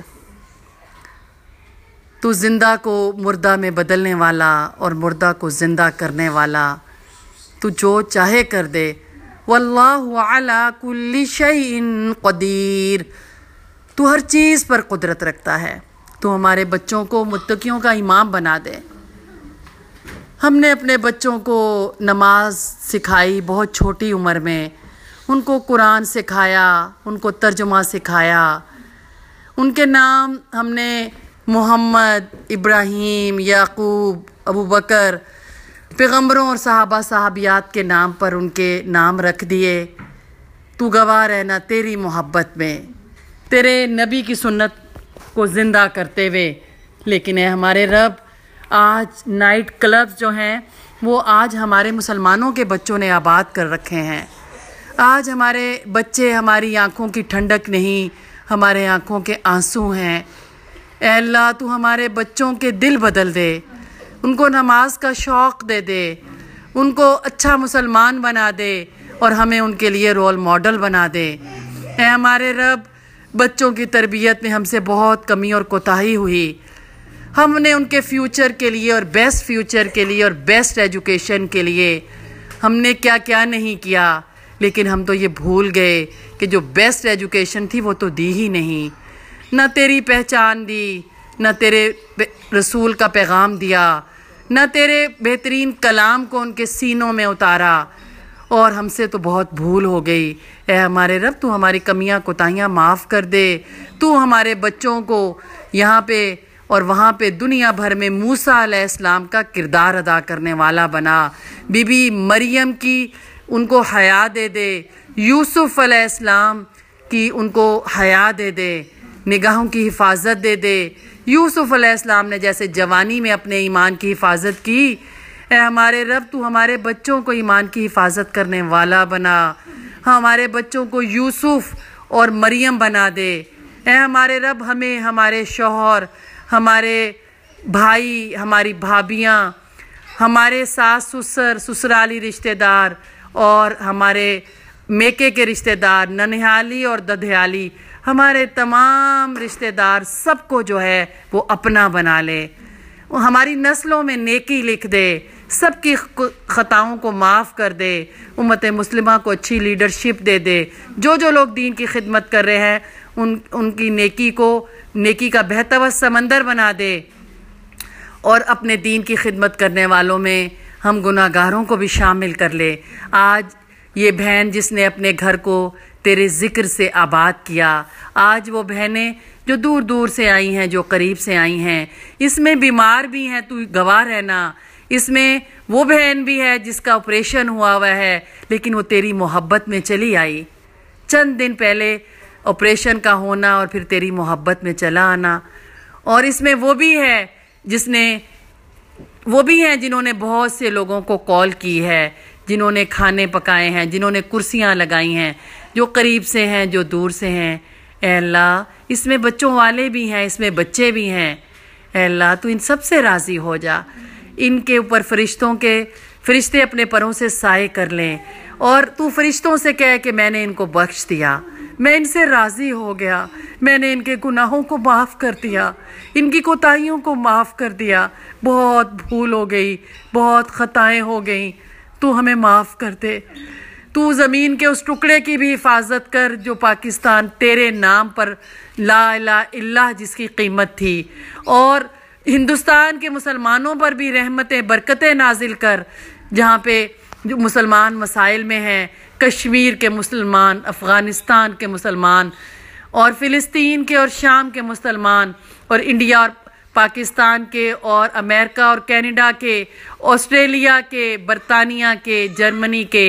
S1: تو زندہ کو مردہ میں بدلنے والا اور مردہ کو زندہ کرنے والا، تو جو چاہے کر دے۔ واللہ علی کل شیء قدیر، تو ہر چیز پر قدرت رکھتا ہے۔ تو ہمارے بچوں کو متقیوں کا امام بنا دے۔ ہم نے اپنے بچوں کو نماز سکھائی بہت چھوٹی عمر میں، ان کو قرآن سکھایا، ان کو ترجمہ سکھایا، ان کے نام ہم نے محمد، ابراہیم، یعقوب، ابو بکر، پیغمبروں اور صحابہ صحابیات کے نام پر ان کے نام رکھ دیے۔ تو گواہ رہنا تیری محبت میں، تیرے نبی کی سنت کو زندہ کرتے ہوئے۔ لیکن اے ہمارے رب، آج نائٹ کلبز جو ہیں وہ آج ہمارے مسلمانوں کے بچوں نے آباد کر رکھے ہیں۔ آج ہمارے بچے ہماری آنکھوں کی ٹھنڈک نہیں، ہمارے آنکھوں کے آنسو ہیں۔ اے اللہ، تو ہمارے بچوں کے دل بدل دے، ان کو نماز کا شوق دے دے، ان کو اچھا مسلمان بنا دے اور ہمیں ان کے لیے رول ماڈل بنا دے۔ اے ہمارے رب، بچوں کی تربیت میں ہم سے بہت کمی اور کوتاہی ہوئی۔ ہم نے ان کے فیوچر کے لیے اور بیسٹ فیوچر کے لیے اور بیسٹ ایجوکیشن کے لیے ہم نے کیا کیا نہیں کیا، لیکن ہم تو یہ بھول گئے کہ جو بیسٹ ایجوکیشن تھی وہ تو دی ہی نہیں۔ نہ تیری پہچان دی، نہ تیرے رسول کا پیغام دیا، نہ تیرے بہترین کلام کو ان کے سینوں میں اتارا، اور ہم سے تو بہت بھول ہو گئی۔ اے ہمارے رب، تو ہماری کمیاں کوتاہیاں معاف کر دے۔ تو ہمارے بچوں کو یہاں پہ اور وہاں پہ دنیا بھر میں موسیٰ علیہ السلام کا کردار ادا کرنے والا بنا۔ بی بی مریم کی ان کو حیا دے دے، یوسف علیہ السلام کی ان کو حیا دے دے، نگاہوں کی حفاظت دے دے۔ یوسف علیہ السلام نے جیسے جوانی میں اپنے ایمان کی حفاظت کی، اے ہمارے رب، تو ہمارے بچوں کو ایمان کی حفاظت کرنے والا بنا۔ ہمارے بچوں کو یوسف اور مریم بنا دے۔ اے ہمارے رب، ہمیں ہمارے شوہر، ہمارے بھائی، ہماری بھابیاں، ہمارے ساس سسر، سسرالی رشتہ دار اور ہمارے میکے کے رشتہ دار، ننہالی اور ددھیالی، ہمارے تمام رشتہ دار سب کو جو ہے وہ اپنا بنا لے۔ وہ ہماری نسلوں میں نیکی لکھ دے، سب کی خطاؤں کو معاف کر دے، امت مسلمہ کو اچھی لیڈرشپ دے دے۔ جو جو لوگ دین کی خدمت کر رہے ہیں ان ان کی نیکی کو نیکی کا بہتا ہوا سمندر بنا دے، اور اپنے دین کی خدمت کرنے والوں میں ہم گناہ گاروں کو بھی شامل کر لے۔ آج یہ بہن جس نے اپنے گھر کو تیرے ذکر سے آباد کیا، آج وہ بہنیں جو دور دور سے آئی ہیں، جو قریب سے آئی ہیں، اس میں بیمار بھی ہیں، تو گواہ رہنا، اس میں وہ بہن بھی ہے جس کا آپریشن ہوا ہوا ہے لیکن وہ تیری محبت میں چلی آئی، چند دن پہلے آپریشن کا ہونا اور پھر تیری محبت میں چلا آنا۔ اور اس میں وہ بھی ہے جس نے وہ بھی ہیں جنہوں نے بہت سے لوگوں کو کال کی ہے، جنہوں نے کھانے پکائے ہیں، جنہوں نے کرسیاں لگائی ہیں، جو قریب سے ہیں، جو دور سے ہیں۔ اے اللہ، اس میں بچوں والے بھی ہیں، اس میں بچے بھی ہیں۔ اے اللہ، تو ان سب سے راضی ہو جا، ان کے اوپر فرشتوں کے فرشتے اپنے پروں سے سائے کر لیں، اور تو فرشتوں سے کہے کہ میں نے ان کو بخش دیا، میں ان سے راضی ہو گیا، میں نے ان کے گناہوں کو معاف کر دیا، ان کی کوتاہیوں کو معاف کر دیا، بہت بھول ہو گئی، بہت خطائیں ہو گئیں، تو ہمیں معاف کر دے۔ تو زمین کے اس ٹکڑے کی بھی حفاظت کر جو پاکستان تیرے نام پر لا الہ الا اللہ جس کی قیمت تھی، اور ہندوستان کے مسلمانوں پر بھی رحمتیں برکتیں نازل کر، جہاں پہ جو مسلمان مسائل میں ہیں، کشمیر کے مسلمان، افغانستان کے مسلمان، اور فلسطین کے اور شام کے مسلمان، اور انڈیا اور پاکستان کے اور امریکہ اور کینیڈا کے، آسٹریلیا کے، برطانیہ کے، جرمنی کے،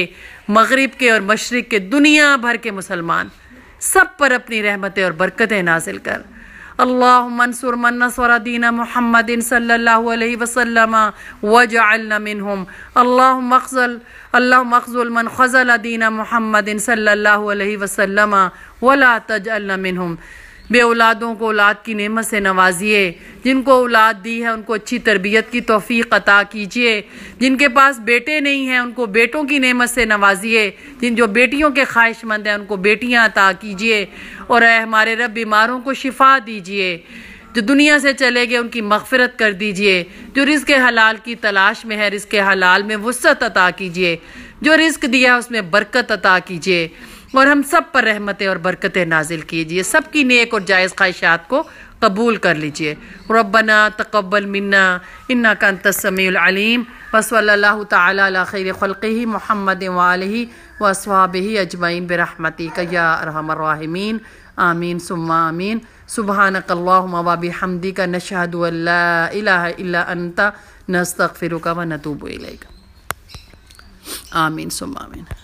S1: مغرب کے اور مشرق کے دنیا بھر کے مسلمان سب پر اپنی رحمتیں اور برکتیں نازل کر۔ اللہم انصر من نصر دین محمد صلی اللہ علیہ وسلم وجعلنا منہم۔ اللہم اخذل اللہم اخذل من خذل دین محمد صلی اللہ علیہ وسلم ولا تجعلنا منہم۔ بے اولادوں کو اولاد کی نعمت سے نوازیے، جن کو اولاد دی ہے ان کو اچھی تربیت کی توفیق عطا کیجیے، جن کے پاس بیٹے نہیں ہیں ان کو بیٹوں کی نعمت سے نوازیے، جن جو بیٹیوں کے خواہش مند ہیں ان کو بیٹیاں عطا کیجیے، اور اے ہمارے رب بیماروں کو شفا دیجیے، جو دنیا سے چلے گئے ان کی مغفرت کر دیجیے، جو رزق حلال کی تلاش میں ہے رزق حلال میں وسعت عطا کیجیے، جو رزق دیا اس میں برکت عطا کیجیے، اور ہم سب پر رحمتیں اور برکتیں نازل کیجیے، سب کی نیک اور جائز خواہشات کو قبول کر لیجیے۔ ربنا تقبل منا انک انت السمیع العلیم، وصلی اللہ تعالی علی خیر خلقہ محمد وآلہ واصحابہ اجمعین برحمتک یا ارحم الراحمین، آمین ثم آمین۔ سبحانک اللہم وبحمدک نشہد ان لا الہ الا انت نستغفرک ونتوب الیک، آمین ثم آمین۔